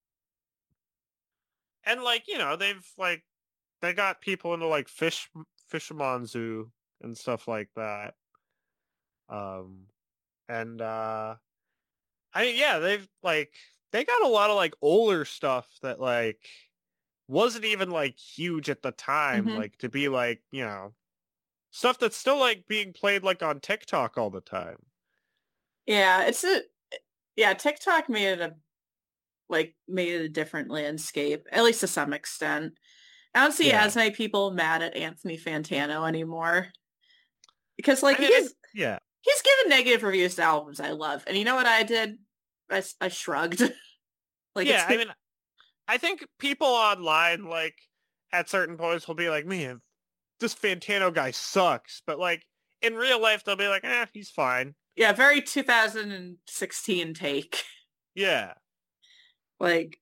and like you know, they've like they got people into like fish Fishermanzu and stuff like that. Um, and uh, I mean, yeah, they've like they got a lot of like older stuff that like wasn't even like huge at the time, Hmm. like to be like, you know, stuff that's still like being played like on TikTok all the time. Yeah, it's a yeah, TikTok made it a like made it a different landscape, at least to some extent. I don't see Yeah. as many people mad at Anthony Fantano anymore because like I mean, I, he's yeah. he's given negative reviews to albums I love, and you know what I did? I, I shrugged. Like Yeah, it's I mean, I think people online like at certain points will be like, "Man, this Fantano guy sucks." But like in real life they'll be like, "Eh, he's fine." yeah, very two thousand sixteen take. Yeah. Like,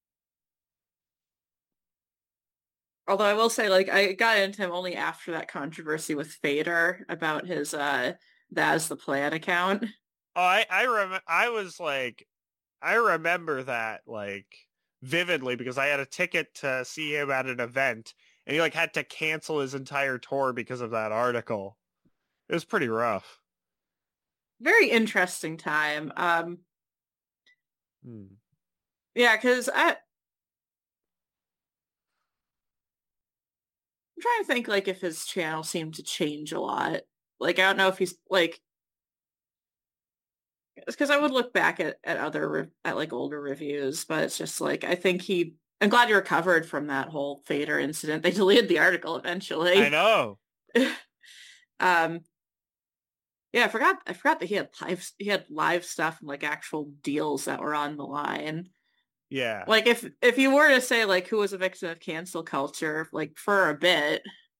although I will say, like, I got into him only after that controversy with Fader about his uh That's the Plan account. Oh, I I rem I was like I remember that like vividly because I had a ticket to see him at an event and he like had to cancel his entire tour because of that article. It was pretty rough. Very interesting time. Um, Hmm. yeah, because I I'm trying to think like if his channel seemed to change a lot. Like I don't know if he's like because I would look back at at other re- at like older reviews, but it's just like I think he. I'm glad he recovered from that whole Fader incident. They deleted the article I eventually. know. um, yeah, I forgot. I forgot that he had live. He had live stuff and like actual deals that were on the line. Yeah. Like if if you were to say like who was a victim of cancel culture, like for a bit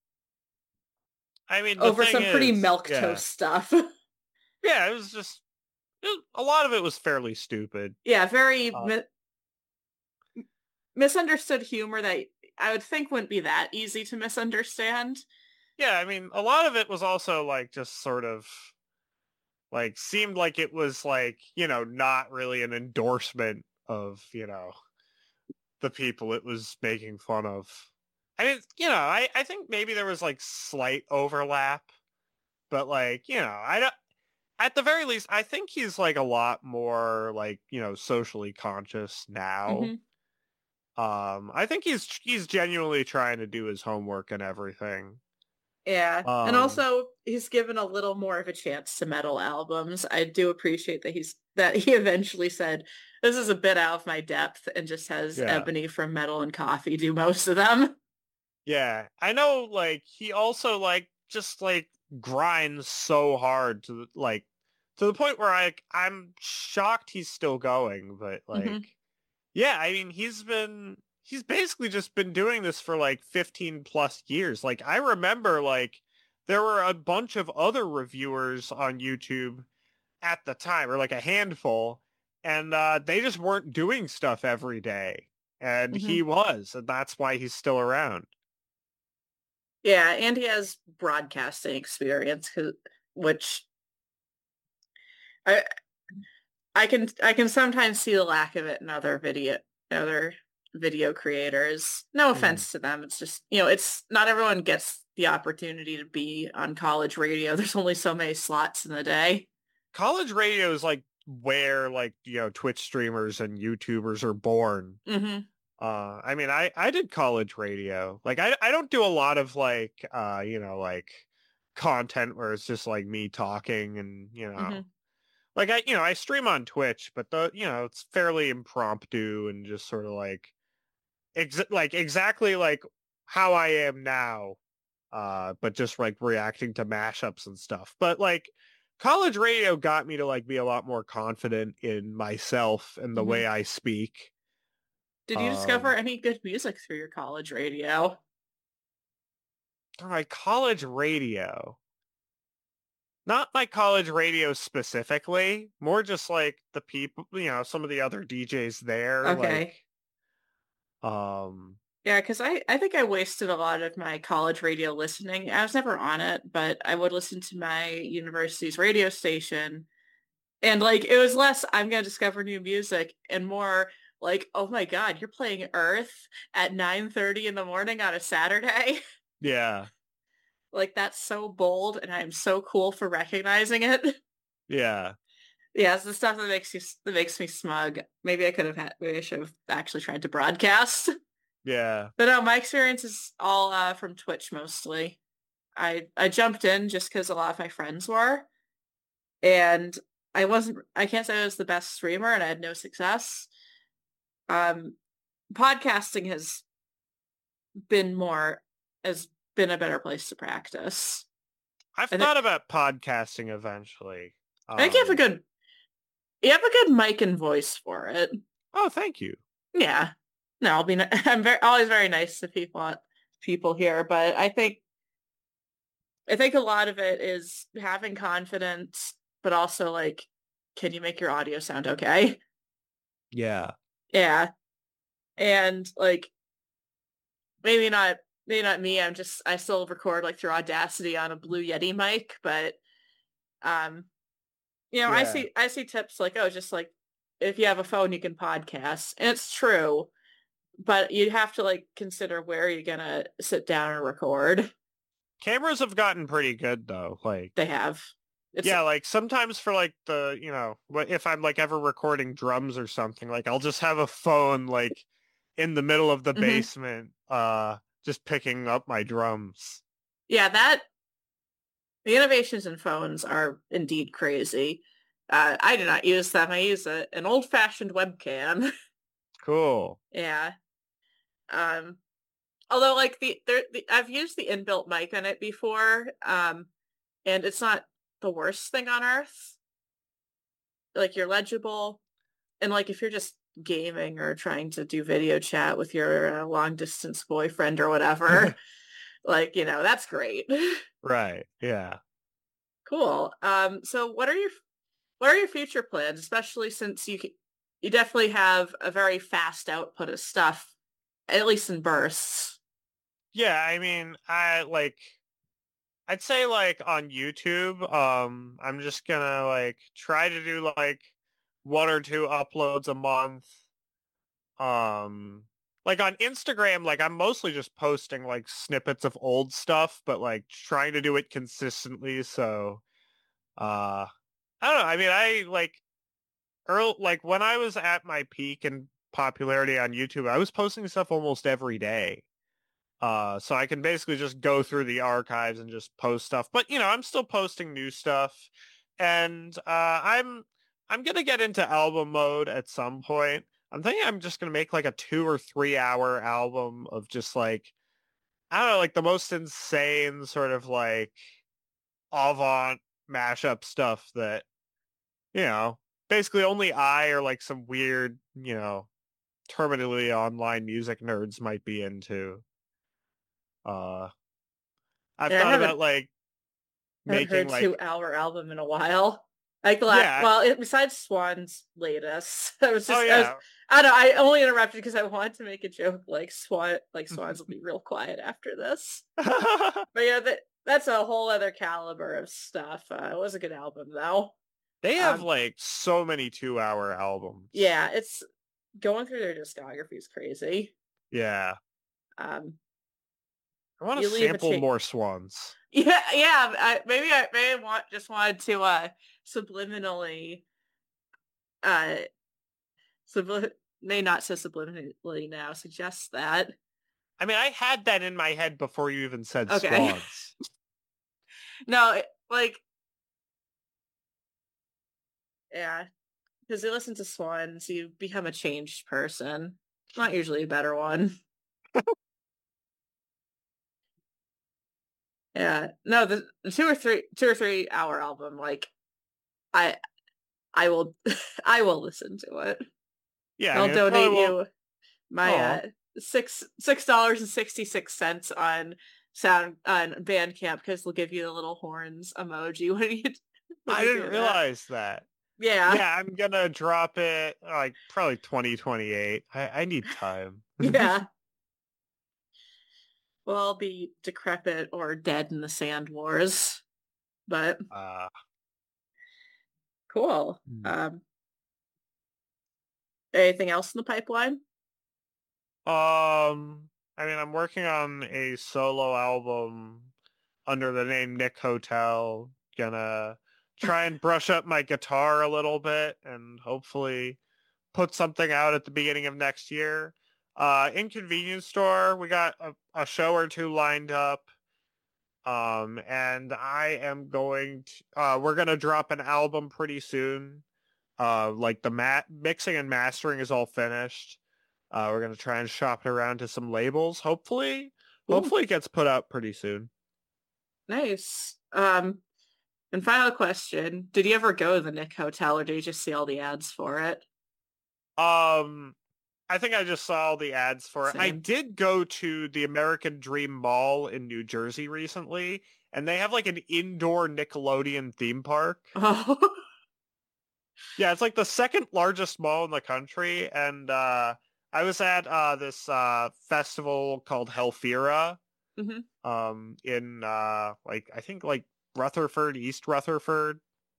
I mean, the over thing some pretty is, milk yeah. toast stuff. Yeah, it was just it was, a lot of it was fairly stupid. Yeah, very Uh, mi misunderstood humor that I would think wouldn't be that easy to misunderstand. yeah, I mean, a lot of it was also like just sort of like seemed like it was like, you know, not really an endorsement of, you know, the people it was making fun of. I mean, you know, I, I think maybe there was like slight overlap, but like, you know, I don't, at the very least, I think he's like a lot more like, you know, socially conscious now. Hmm. Um, I think he's he's genuinely trying to do his homework and everything. Yeah. And Um, also he's given a little more of a chance to metal albums. I do appreciate that he's that he eventually said, this is a bit out of my depth and just has yeah. Ebony from Metal and Coffee do most of them. Yeah. I know like he also like just like grinds so hard to like to the point where I I'm shocked he's still going, but like Hmm. yeah, I mean he's been he's basically just been doing this for like fifteen plus years. Like I remember like there were a bunch of other reviewers on YouTube at the time, or like a handful, and uh, they just weren't doing stuff every day. And Hmm. he was, and that's why he's still around. Yeah, and he has broadcasting experience, 'cause- which I I can I can sometimes see the lack of it in other video other video creators. No Hmm. offense to them. It's just, you know, it's not everyone gets the opportunity to be on college radio. There's only so many slots in the day. College radio is like where like, you know, Twitch streamers and YouTubers are born. Hmm. Uh, I mean, I, I did college radio. Like, I, I don't do a lot of like, uh, you know, like content where it's just like me talking and, you know, Hmm. like I, you know, I stream on Twitch, but the, you know, it's fairly impromptu and just sort of like, ex like exactly like how I am now, uh, but just like reacting to mashups and stuff. But like college radio got me to like be a lot more confident in myself and the Hmm. way I speak. Did you discover Um, any good music through your college radio? my college radio, not my college radio specifically, more just like the people, you know, some of the other D Js there, like, Okay. um, Yeah, because I, I think I wasted a lot of my college radio listening. I was never on it, but I would listen to my university's radio station. And like it was less I'm gonna discover new music and more like, oh my God, you're playing Earth at nine thirty in the morning on a Saturday. yeah, Like that's so bold and I'm so cool for recognizing it. yeah, Yeah, it's the stuff that makes you that makes me smug. Maybe I could have had maybe I should have actually tried to broadcast. yeah. But no, my experience is all uh, from Twitch mostly. I I jumped in just because a lot of my friends were, and I wasn't. I can't say I was the best streamer, and I had no success. Um, Podcasting has been more has been a better place to practice. I've I think thought about podcasting eventually. I think you have a Um, good you have a good mic and voice for it. oh, thank you. Yeah. No, I'll be. I'm very always very nice to people people here, but I think I think a lot of it is having confidence, but also like, can you make your audio sound okay? Yeah. Yeah. And like maybe not maybe not me. I'm just I still record like through Audacity on a Blue Yeti mic, but um you know, I Yeah. see I see tips like, oh, just like if you have a phone, you can podcast, and it's true, but you have to like consider where you're gonna sit down and record. Cameras have gotten pretty good though. Like, They have. It's yeah, like sometimes for like the, you know, wh- if I'm like ever recording drums or something, like I'll just have a phone like in the middle of the mhm. basement, uh, just picking up my drums. Yeah, that the innovations in phones are indeed crazy. Uh, I do not use them. I use a, an old-fashioned webcam. Cool. Yeah. Um, although like the there the, I've used the inbuilt mic on it before, um, and it's not the worst thing on earth. Like you're legible, and like if you're just gaming or trying to do video chat with your uh, long distance boyfriend or whatever, like you know that's great. Right. Yeah. Cool. Um, so what are your what are your future plans, especially since you you definitely have a very fast output of stuff, at least in bursts. Yeah, I mean, I like I'd say like on YouTube, um, I'm just gonna like try to do like one or two uploads a month. Um, like on Instagram, like I'm mostly just posting like snippets of old stuff, but like trying to do it consistently. So, uh, I don't know. I mean, I like earl like when I was at my peak in popularity on YouTube, I was posting stuff almost every day. Uh, so I can basically just go through the archives and just post stuff. But you know, I'm still posting new stuff, and uh, I'm I'm gonna get into album mode at some point. I'm thinking I'm just gonna make like a two or three hour album of just like I don't know, like the most insane sort of like avant mashup stuff that you know, basically only I or like some weird, you know, terminally online music nerds might be into. Uh, I've And I thought haven't about like haven't making heard two like hour album in a while. Like the last, yeah. well, it, besides Swan's latest, I was Oh just I was yeah. I don't know. I only interrupted because I wanted to make a joke like Swan like Swans will be real quiet after this. But yeah, that that's a whole other caliber of stuff. Uh, it was a good album though. They have Um, like so many two hour albums. yeah, it's going through their discography is crazy. Yeah. Um, I want to you leave a sample cha- more Swans. yeah, yeah. I, maybe I maybe I want just wanted to uh subliminally uh subli- may not so subliminally now suggest that. I mean, I had that in my head before you even said Okay. Swans. No, it- like yeah, because you listen to Swans, you become a changed person. Not usually a better one. Yeah. No, the, the two or three two or three hour album, like I I will I will listen to it. Yeah, I I'll mean, it probably donate won't. you my uh Oh, six six dollars and sixty six cents on sound on Bandcamp because they'll give you the little horns emoji when you when I you didn't do that. realize that. Yeah, Yeah, I'm gonna drop it like probably twenty twenty-eight. I, I need time. yeah. Well, I'll be decrepit or dead in the sand wars, but uh, cool. Um, anything else in the pipeline? um, I mean, I'm working on a solo album under the name Nick Hotel. Gonna try and brush up my guitar a little bit and hopefully put something out at the beginning of next year. Uh, Inconvenience Store, we got a, a show or two lined up. Um, and I am going to, uh, we're gonna drop an album pretty soon. Uh, like the mat mixing and mastering is all finished. Uh, we're gonna try and shop it around to some labels. Hopefully, Ooh, hopefully it gets put out pretty soon. nice. Um, and final question: did you ever go to the Nick Hotel, or did you just see all the ads for it? Um, I think I just saw all the ads for it. I Same. did go to the American Dream Mall in New Jersey recently, and they have like an indoor Nickelodeon theme park. Oh, Yeah, it's like the second largest mall in the country, and uh, I was at uh, this uh, festival called Helfira, hmm um, in uh, like I think like Rutherford, East Rutherford.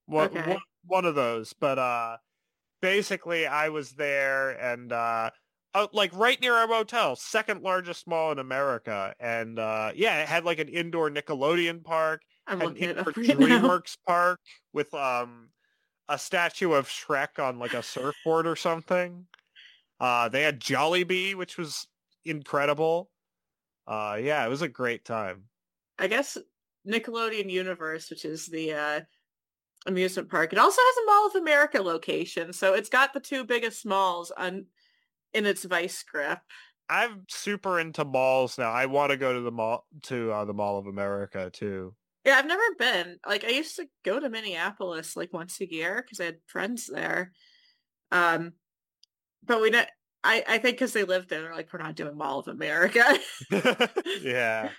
One, Okay. one, one of those. But uh, basically, I was there and uh, uh, like right near our motel, second largest mall in America. And uh, yeah, it had like an indoor Nickelodeon park, I'm had an looking it indoor up right now. DreamWorks park with um a statue of Shrek on like a surfboard or something. Uh, they had Jollibee, which was incredible. Uh, yeah, it was a great time. I guess Nickelodeon Universe, which is the uh, amusement park, it also has a Mall of America location, so it's got the two biggest malls on in its vice grip. I'm super into malls now. I want to go to the mall to uh, the Mall of America too. Yeah, I've never been. Like, I used to go to Minneapolis like once a year because I had friends there. Um, but we don't. I I think because they lived there, they're like, we're not doing Mall of America. Yeah.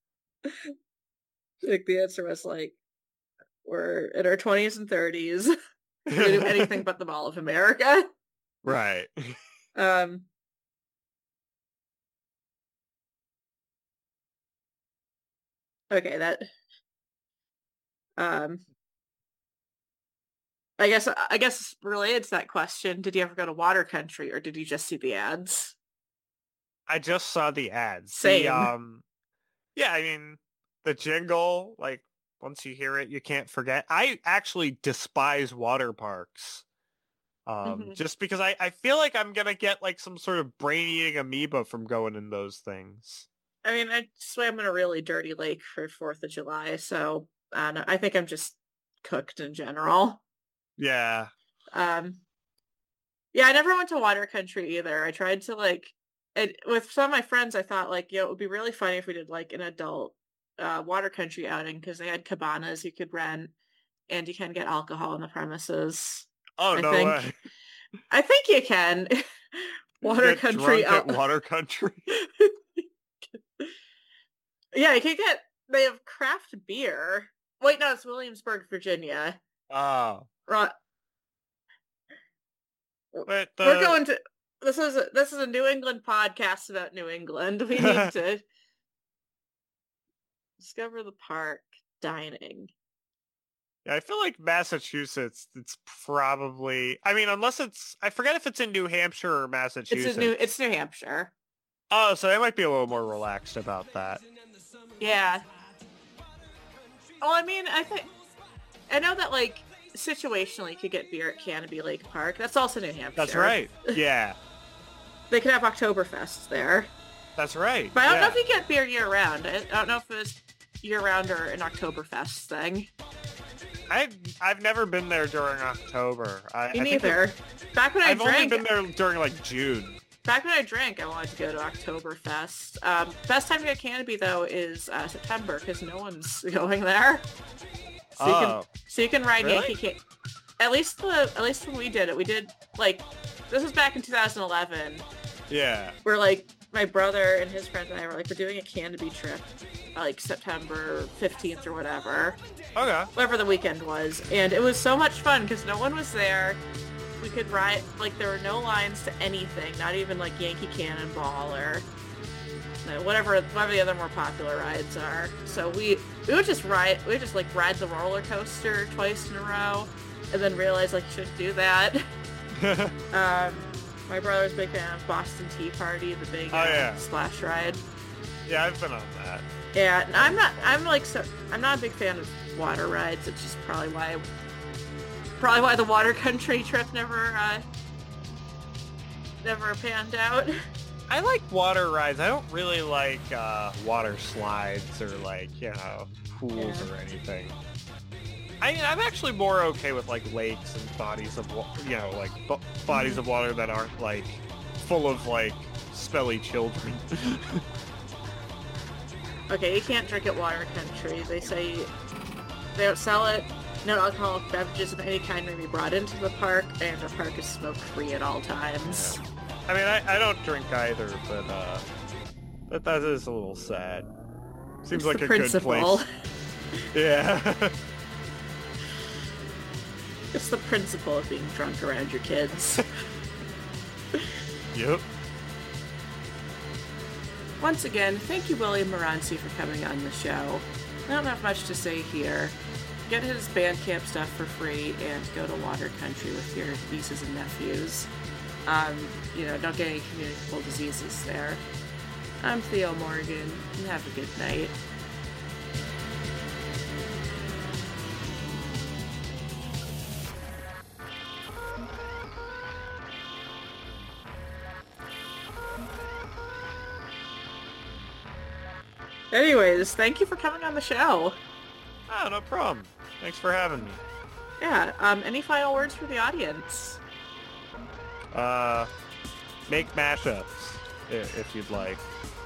Like the answer was like, we're in our twenties and thirties. We do anything but the Mall of America. Right. Um. Okay, that. Um. I guess I guess related to that question, did you ever go to Water Country or did you just see the ads? I just saw the ads. Same. The, um, yeah, I mean, the jingle, like, once you hear it, you can't forget. I actually despise water parks. Um, Mhm. just because I, I feel like I'm gonna get like some sort of brain-eating amoeba from going in those things. I mean, I swam in a really dirty lake for Fourth of July, so I don't know. I think I'm just cooked in general. Yeah. Um, yeah, I never went to Water Country either. I tried to like, it, with some of my friends, I thought like, yo, it would be really funny if we did like an adult uh, Water Country outing because they had cabanas you could rent and you can get alcohol on the premises. Oh, I no think. way. I think you can. Water Get Country drunk out. at Water Country. Yeah, you can get. They have craft beer. Wait, no, it's Williamsburg, Virginia. Oh. Right. But the... We're going to. This is a, this is a New England podcast about New England. We need to discover the park dining. Yeah, I feel like Massachusetts, it's probably, I mean, unless it's, I forget if it's in New Hampshire or Massachusetts. It's New, it's New Hampshire. Oh, so they might be a little more relaxed about that. Yeah. Well, I mean, I think, I know that, like, situationally you could get beer at Canopy Lake Park. That's also New Hampshire. That's right. Yeah. They could have Oktoberfest there. That's right. But I don't yeah. know if you get beer year-round. I don't know if it's year-round or an Oktoberfest thing. I've, I've never been there during October. I, Me I neither. Think Back when I I've drank... only been there during, like, June. Back when I drank, I wanted to go to Oktoberfest. Um, best time to get Canopy, though, is uh, September, because no one's going there. So you oh. can, so you can ride Really? Yankee Can- At least the at least when we did it, we did, like, this was back in two thousand eleven. Yeah. Where, like, my brother and his friend and I were, like, we're doing a Canopy trip, like, September fifteenth or whatever. Okay. Whatever the weekend was. And it was so much fun, because no one was there. We could ride, like, there were no lines to anything, not even, like, Yankee Cannonball or no, whatever whatever the other more popular rides are. So we we would just ride, we would just, like, ride the roller coaster twice in a row, and then realize, like, you shouldn't do that. um, my brother's a big fan of Boston Tea Party, the big Oh, uh, yeah. splash ride. Yeah, I've been on that. Yeah, and I'm not, I'm, like, so, I'm not a big fan of water rides. It's just probably why Probably why the Water Country trip never, uh, never panned out. I like water rides. I don't really like uh, water slides or, like, you know, pools Yeah. or anything. I mean, I'm actually more okay with, like, lakes and bodies of, wa- you know, like, b- bodies of water that aren't, like, full of, like, smelly children. Okay, you can't drink at Water Country. They say they don't sell it. No alcoholic beverages of any kind may be brought into the park, and the park is smoke-free at all times. Yeah. I mean, I, I don't drink either, but uh, that, that is a little sad. Seems It's like the a principle. good place. Yeah. It's the principle of being drunk around your kids. Yep. Once again, thank you, William Moranci, for coming on the show. I don't have much to say here. get his Bandcamp stuff for free and go to Water Country with your nieces and nephews. Um, you know, don't get any communicable diseases there. I'm Theo Morgan, and have a good night. Anyways, thank you for coming on the show. Oh, no problem. Thanks for having me. Yeah, um, any final words for the audience? Uh, make mashups, if you'd like.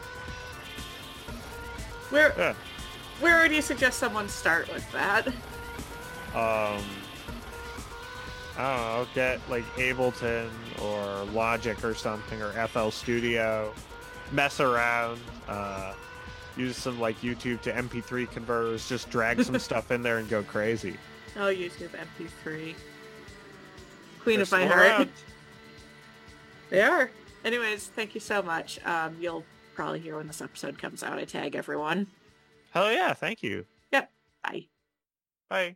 Where, Yeah. where do you suggest someone start with that? Um, I don't know, get, like, Ableton or Logic or something, or F L Studio. Mess around, uh... use some, like, YouTube to M P three converters, just drag some stuff in there and go crazy. Oh, YouTube M P three. Queen They're of my still heart. around. They are. Anyways, thank you so much. Um, you'll probably hear when this episode comes out. I tag everyone. Hell yeah, thank you. Yep. Bye. Bye.